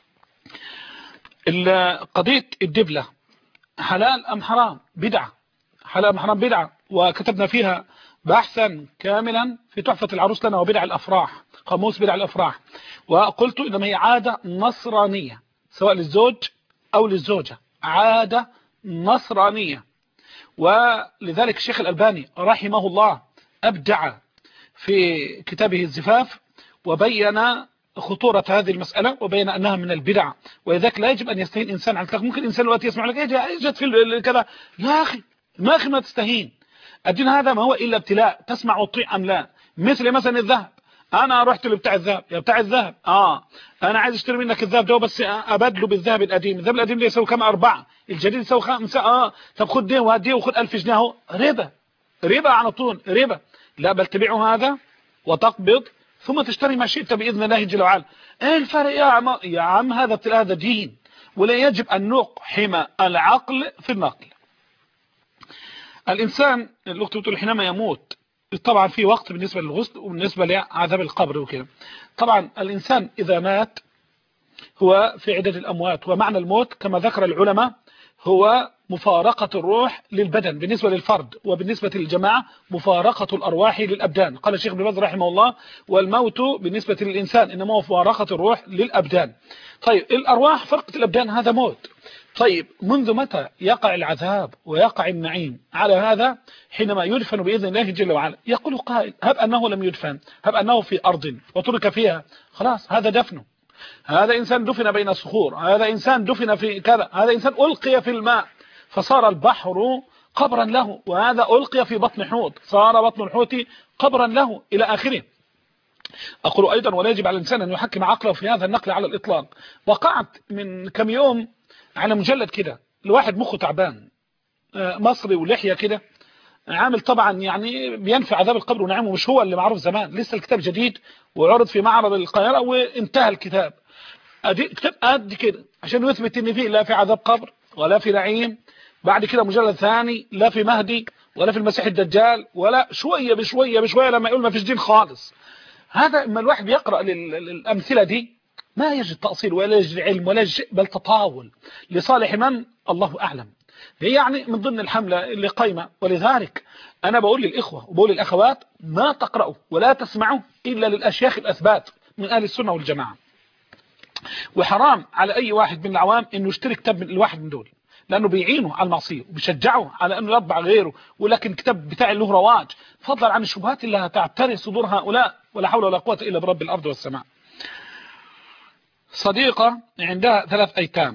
قضية الدبلة حلال أم حرام؟ بدعة، حلال أم حرام؟ بدعة، وكتبنا فيها بحثا كاملا في تحفة العروس لنا وبدع الأفراح، قاموس بدع الأفراح، وقلت إنما هي عادة نصرانية سواء للزوج أو للزوجة، عادة نصرانية. ولذلك الشيخ الألباني رحمه الله أبدع في كتابه الزفاف وبين خطورة هذه المسألة وبين أنها من البدع، ولذلك لا يجب أن يستهين إنسان عن التقوى. ممكن إنسان الوقت يسمع لك جت في كذا، يا أخي ما تستهين، الدين هذا ما هو إلا ابتلاء، تسمع وتطيع أم لا. مثلا الذهب، أنا رحت لبتاع الذهب، يا بتاع الذهب أنا عايز اشتري منك الذهب ده بس أبدله بالذهب القديم، الذهب القديم ده يسوي كم 4، الجديد يسوي 5، طب خد ده وهديه وخد 1000 جنيه اهو، ربا على طول، ربا. لا بل تبيع هذا وتقبض ثم تشتري ما شئت بإذن الله جل وعلا. ايه الفرق يا عم؟ هذا دين، ولا يجب أن نقحم العقل في النقل. الإنسان الأخت بتقول حينما يموت طبعا في وقت بالنسبة للغسل وبالنسبة لعذاب القبر وكده. طبعا الإنسان إذا مات هو في عدد الأموات، ومعنى الموت كما ذكر العلماء هو مفارقة الروح للبدن بالنسبة للفرد، وبالنسبة للجماعة مفارقة الأرواح للأبدان. قال الشيخ ابن باز رحمه الله والموت بالنسبة للإنسان إنما هو مفارقة الروح للأبدان. طيب الأرواح فرقة الأبدان هذا موت. طيب منذ متى يقع العذاب ويقع النعيم على هذا؟ حينما يدفن بإذن الله جل وعلا. يقول قائل هب أنه لم يدفن، هب أنه في أرض وترك فيها، خلاص هذا دفنه، هذا إنسان دفن بين الصخور، هذا إنسان دفن في كذا، هذا إنسان ألقي في الماء فصار البحر قبرا له، وهذا ألقي في بطن حوت صار بطن الحوت قبرا له إلى آخره. أقول أيضا ولا يجب على الإنسان أن يحكم عقله في هذا النقل على الإطلاق. وقعت من كم يوم على مجلد كده الواحد مخه تعبان مصري ولحية كده عامل طبعا يعني بينفي عذاب القبر ونعيمه، مش هو اللي معروف زمان، لسه الكتاب جديد وعرض في معرض القاهرة وانتهى الكتاب. كتاب قد كده عشان يثبت ان فيه لا في عذاب قبر ولا في نعيم. بعد كده مجلد ثاني لا في مهدي ولا في المسيح الدجال، ولا شوية بشوية لما يقول ما فيش دين خالص. هذا اما الواحد بيقرأ الأمثلة دي ما يجد تأصيل ولا يجد علم ولا يجد بل تطاول لصالح من الله أعلم. هي يعني من ضمن الحملة اللي قايمة. ولذلك أنا بقول للإخوة وبقول للأخوات ما تقرأوا ولا تسمعوا إلا للأشياخ الأثبات من أهل السنة والجماعة. وحرام على أي واحد من العوام إنه يشتري كتاب من الواحد من دول، لأنه بيعينه على المعصية وبيشجعه على أنه يطبع غيره، ولكن كتاب بتاع له رواج، فضلا عن الشبهات اللي هتعتري صدور هؤلاء. ولا حول ولا قوة إلا برب الأرض والسماء. صديقة عندها 3 أيتام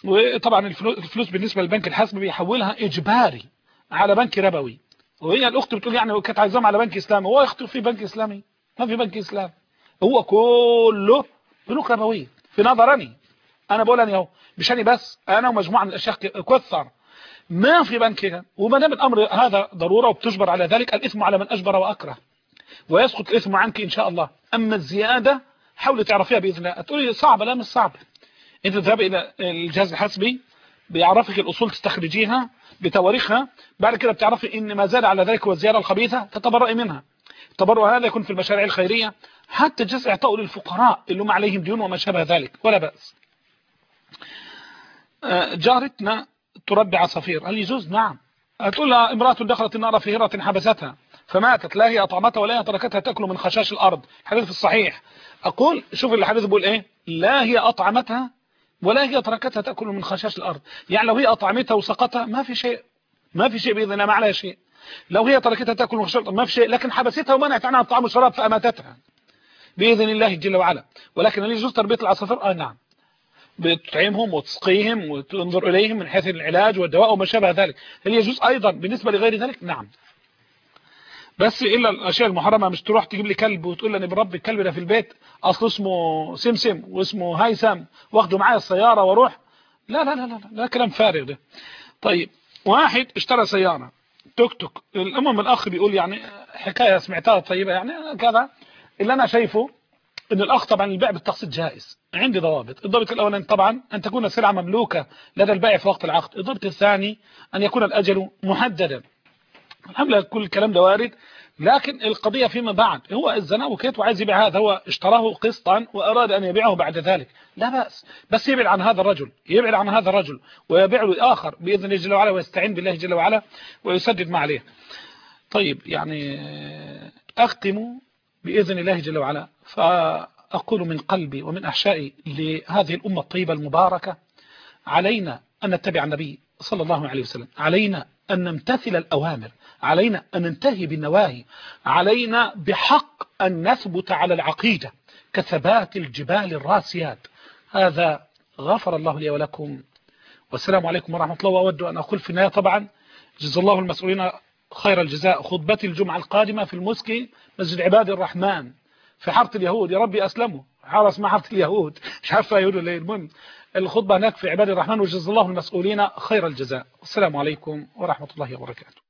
وطبعا الفلوس بالنسبة للبنك الحسبي بيحولها إجباري على بنك ربوي. وهي الأخت بتقول يعني كانت عايزاهم على بنك إسلامي. هو يخطئ في بنك إسلامي؟ ما في بنك إسلامي، هو كله بنوك ربوية في نظرني. أنا بقول أنا اهو مش أنا بس، أنا ومجموعة من الأشياء كثر ما في بنك. وما دام الأمر هذا ضرورة وبتجبر على ذلك، الإثم على من أجبر وأكره، ويسقط الإثم عنك إن شاء الله. أما الزيادة حاولي تعرفيها بإذن الله. تقولي صعبة، لا مش صعبة. أنت تذهب إلى الجهاز الحسبي بيعرفك الأصول تستخرجيها بتواريخها، بعد كده بتعرفي إن ما زال على ذلك والزيادة الخبيثة تتبرئي منها. التبرع هذا يكون في المشاريع الخيرية، حتى جزء إعطاء للفقراء اللي هم عليهم ديون وما شابه ذلك، ولا بأس. جارتنا تربي عصافير، هل يجوز؟ نعم. هتقول لها امرأة دخلت النار في هرة حبستها فماتت، لا هي أطعمتها ولا هي تركتها تأكل من خشاش الأرض. الحديث الصحيح. أقول شوف الحديث بيقول إيه، لا هي أطعمتها ولا هي تركتها تأكل من خشاش الأرض. يعني لو هي أطعمتها وسقطها ما في شيء، ما في شيء بإذن الله، ما عليها شيء. لو هي تركتها تأكل من خشاش الأرض ما في شيء، لكن حبستها ومنعت عنها الطعام والشراب فأماتتها بإذن الله جل وعلا. ولكن هل يجوز تربية العصافير؟ نعم، بتطعمهم وتسقيهم وتنظر إليهم من حيث العلاج والدواء وما شابه ذلك. هل يجوز أيضا بالنسبة لغير ذلك؟ نعم. بس إلا الأشياء المحرمة، مش تروح تجيب لي كلب وتقول لي أنا بربي الكلب ده في البيت، أصله اسمه سمسم واسمه هيثم واخده معايا السيارة واروح. لا لا لا لا, لا كلام فارغ ده. طيب واحد اشترى سيارة توك توك. الأمم الأخ بيقول يعني حكاية سمعتها طيبة يعني كذا. اللي أنا شايفه إن الأخ طبعا البيع بالتقسيط جائز، عندي ضوابط. الضابط الأول طبعا أن تكون السلعة مملوكة لدى البائع في وقت العقد. الضابط الثاني أن يكون الأجل محددا. الحمد لله كل الكلام ده وارد، لكن القضية فيما بعد هو الزنا وكيت وعايز يبيع هذا، هو اشتراه قسطا وأراد أن يبيعه بعد ذلك، لا بأس، بس يبعد عن هذا الرجل، يبعد عن هذا الرجل ويبيع له آخر بإذن الله جل وعلا، ويستعين بالله جل وعلا ويسدد ما عليه. طيب يعني أختم بإذن الله جل وعلا، فأقول من قلبي ومن أحشائي لهذه الأمة الطيبة المباركة، علينا أن نتبع النبي صلى الله عليه وسلم، علينا أن نمتثل الأوامر، علينا أن ننتهي بالنواهي، علينا بحق أن نثبت على العقيدة كثبات الجبال الراسيات. هذا غفر الله لي ولكم، والسلام عليكم ورحمة الله. وأود أن أقول في النهاية طبعا جزا الله المسؤولين خير الجزاء. خطبتي الجمعة القادمة في المسكي مسجد عباد الرحمن في حارة اليهود، يا ربي أسلموا، حارة اسمها حارة اليهود، مش عارفة يهود ولا ايه. المهم الخطبة هناك في عباد الرحمن، وجزا الله المسؤولين خير الجزاء. والسلام عليكم ورحمة الله وبركاته.